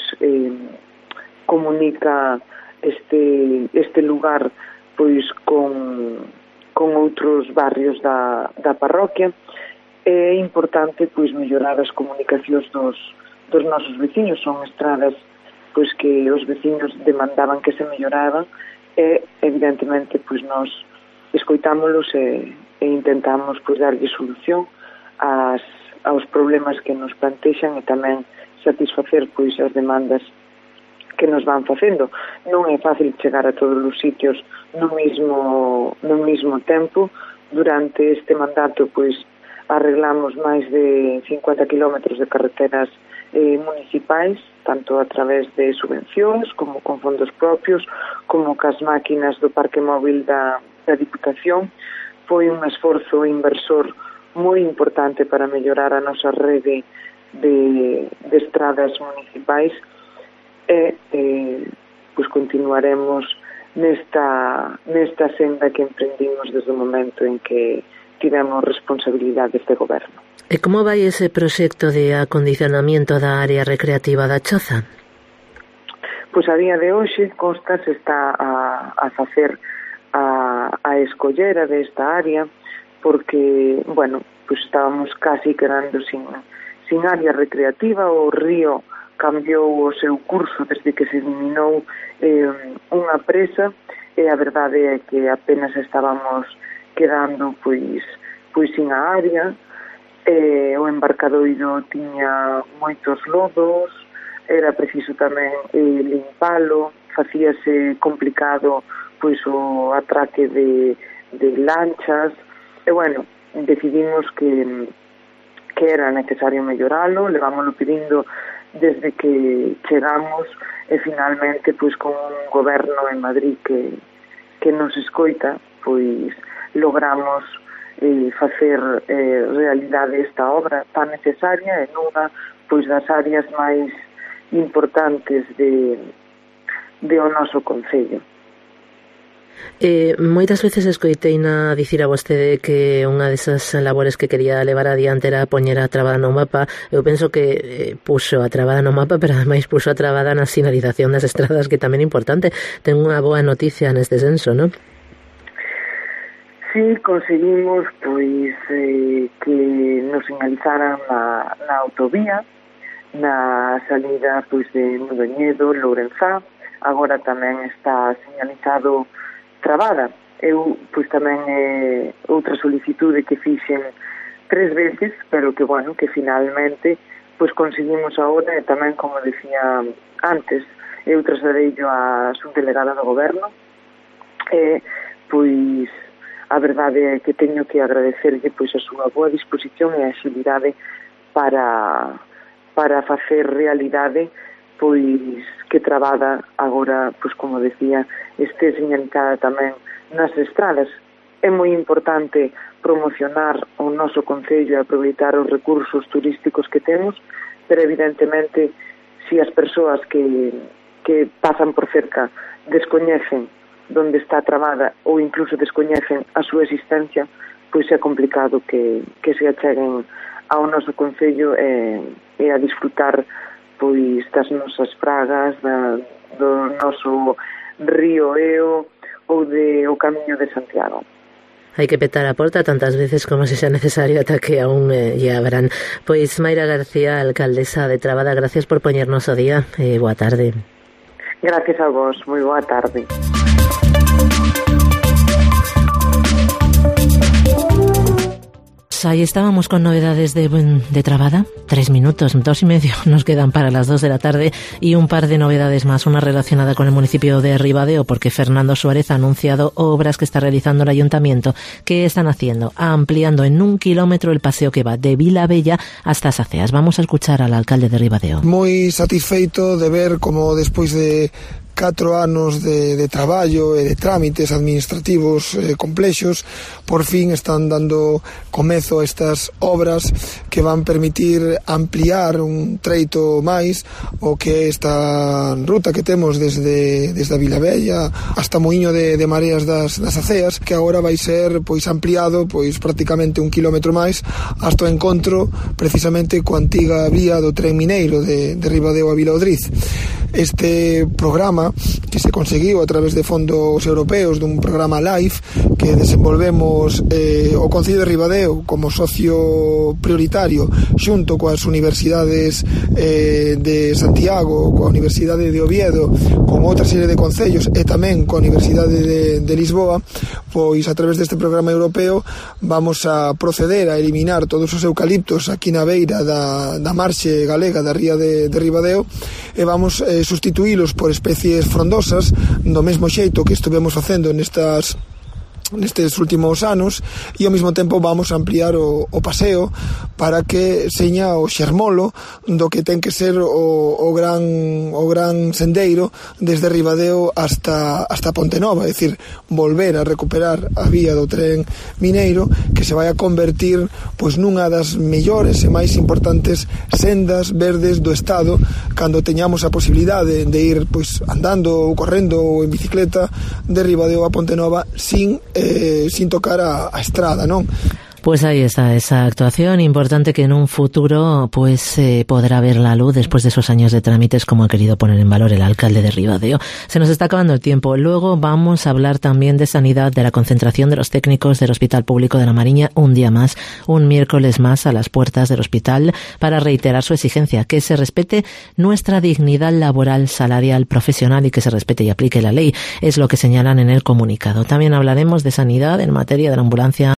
comunica este lugar pois con outros barrios da parroquia. É importante pois mellorar as comunicacións dos nosos veciños. Son estradas pois que os veciños demandaban que se melloraban e evidentemente pois nós escoitámolos e intentamos pois darlle solución aos problemas que nos plantexan e tamén satisfacer pois as demandas que nos van facendo. Non é fácil chegar a todos os sitios no mesmo tempo. Durante este mandato pois arreglamos máis de 50 kilómetros de carreteras municipais, tanto a través de subvencións como con fondos propios, como cas máquinas do parque móvil da Diputación. Foi un esforzo inversor moi importante para mellorar a nosa rede de estradas municipais e pois continuaremos nesta senda que emprendimos desde o momento en que tivemos responsabilidade deste goberno. E como vai ese proxecto de acondicionamento da área recreativa da Choza? Pois a día de hoxe Costas está a facer a escollera desta área porque, bueno, pois estábamos casi quedando sin área recreativa. O río cambiou o seu curso desde que se eliminou unha presa e a verdade é que apenas estábamos quedando pois sin a área. O embarcadoiro tiña moitos lodos, era preciso tamén limpalo, facíase complicado pois o atraque de lanchas e, bueno, decidimos que era necesario melloralo, levámoslo pedindo desde que chegamos e finalmente pois con un goberno en Madrid que nos escoita, pois logramos facer realidade esta obra tan necesaria en unha pois das áreas máis importantes de o noso concello. Moitas veces escoiteina dicir a vostede que unha desas labores que quería levar adiante era poñer a trabada no mapa. Eu penso que puxo a trabada no mapa, pero ademais puxo a trabada na sinalización das estradas, que tamén é importante. Ten unha boa noticia neste senso, non? Sí, conseguimos pois que nos sinalizaran na autovía, na salida pois de Mudoñedo, Lourenzá. Agora tamén está sinalizado Trabada. Eu pois tamén outra solicitude que fixen 3 veces, pero que, bueno, que finalmente pois conseguimos agora, e tamén, como decía antes, eu trasladeillo á subdelegada do Goberno, pois a verdade é que teño que agradecerlle pois a súa boa disposición e a axilidade para facer realidade pois que Trabada agora, pois como decía, este señalizada tamén nas estradas. É moi importante promocionar o noso concello e aproveitar os recursos turísticos que temos, pero evidentemente se as persoas que pasan por cerca descoñecen onde está Trabada ou incluso descoñecen a súa existencia, pois é complicado que se acheguen ao noso concello e a disfrutar pois das nosas pragas, do noso río Eo ou o Camiño de Santiago. Hai que petar a porta tantas veces como se sea necesario ata que aún lle abran. Pois Mayra García, alcaldesa de Trabada, gracias por poñernos o día e boa tarde. Gracias a vos, moi boa tarde. Ahí estábamos con novedades de Trabada. 3 minutos, 2 y medio nos quedan para las 2 de la tarde y un par de novedades más. Una relacionada con el municipio de Ribadeo, porque Fernando Suárez ha anunciado obras que está realizando el ayuntamiento. ¿Qué están haciendo? Ampliando en 1 kilómetro el paseo que va de Vilabella hasta Saceas. Vamos a escuchar al alcalde de Ribadeo. Moi satisfeito de ver como despois de 4 anos de traballo e de trámites administrativos complexos, por fin están dando comezo a estas obras que van permitir ampliar un treito máis o que esta ruta que temos desde a Vilabella hasta Moinho de Mareas das Aceas, que agora vai ser pois ampliado pois prácticamente 1 kilómetro máis hasta o encontro precisamente coa antiga vía do tren mineiro de Ribadeo a Vilaodriz. Este programa que se conseguiu a través de fondos europeos dun programa LIFE que desenvolvemos o Concello de Ribadeo como socio prioritario xunto coas universidades de Santiago, coa Universidade de Oviedo, con outra serie de concellos e tamén coa Universidade de Lisboa, pois a través deste programa europeo vamos a proceder a eliminar todos os eucaliptos aquí na beira da marxe galega da ría de Ribadeo e vamos sustituílos por especies frondosas do mesmo xeito que estuvemos facendo nestes últimos anos, e ao mesmo tempo vamos a ampliar o paseo para que seña o xermolo do que ten que ser o gran sendeiro desde Ribadeo hasta Pontenova, é dicir, volver a recuperar a vía do tren mineiro que se vai a convertir pois nunha das mellores e máis importantes sendas verdes do Estado cando teñamos a posibilidade de ir pois andando ou correndo ou en bicicleta de Ribadeo a Pontenova sin tocar a estrada, non? Pues ahí está esa actuación importante que en un futuro pues podrá ver la luz después de esos años de trámites, como ha querido poner en valor el alcalde de Ribadeo. Se nos está acabando el tiempo. Luego vamos a hablar también de sanidad, de la concentración de los técnicos del Hospital Público de La Mariña un día más, un miércoles más a las puertas del hospital para reiterar su exigencia, que se respete nuestra dignidad laboral, salarial, profesional y que se respete y aplique la ley. Es lo que señalan en el comunicado. También hablaremos de sanidad en materia de la ambulancia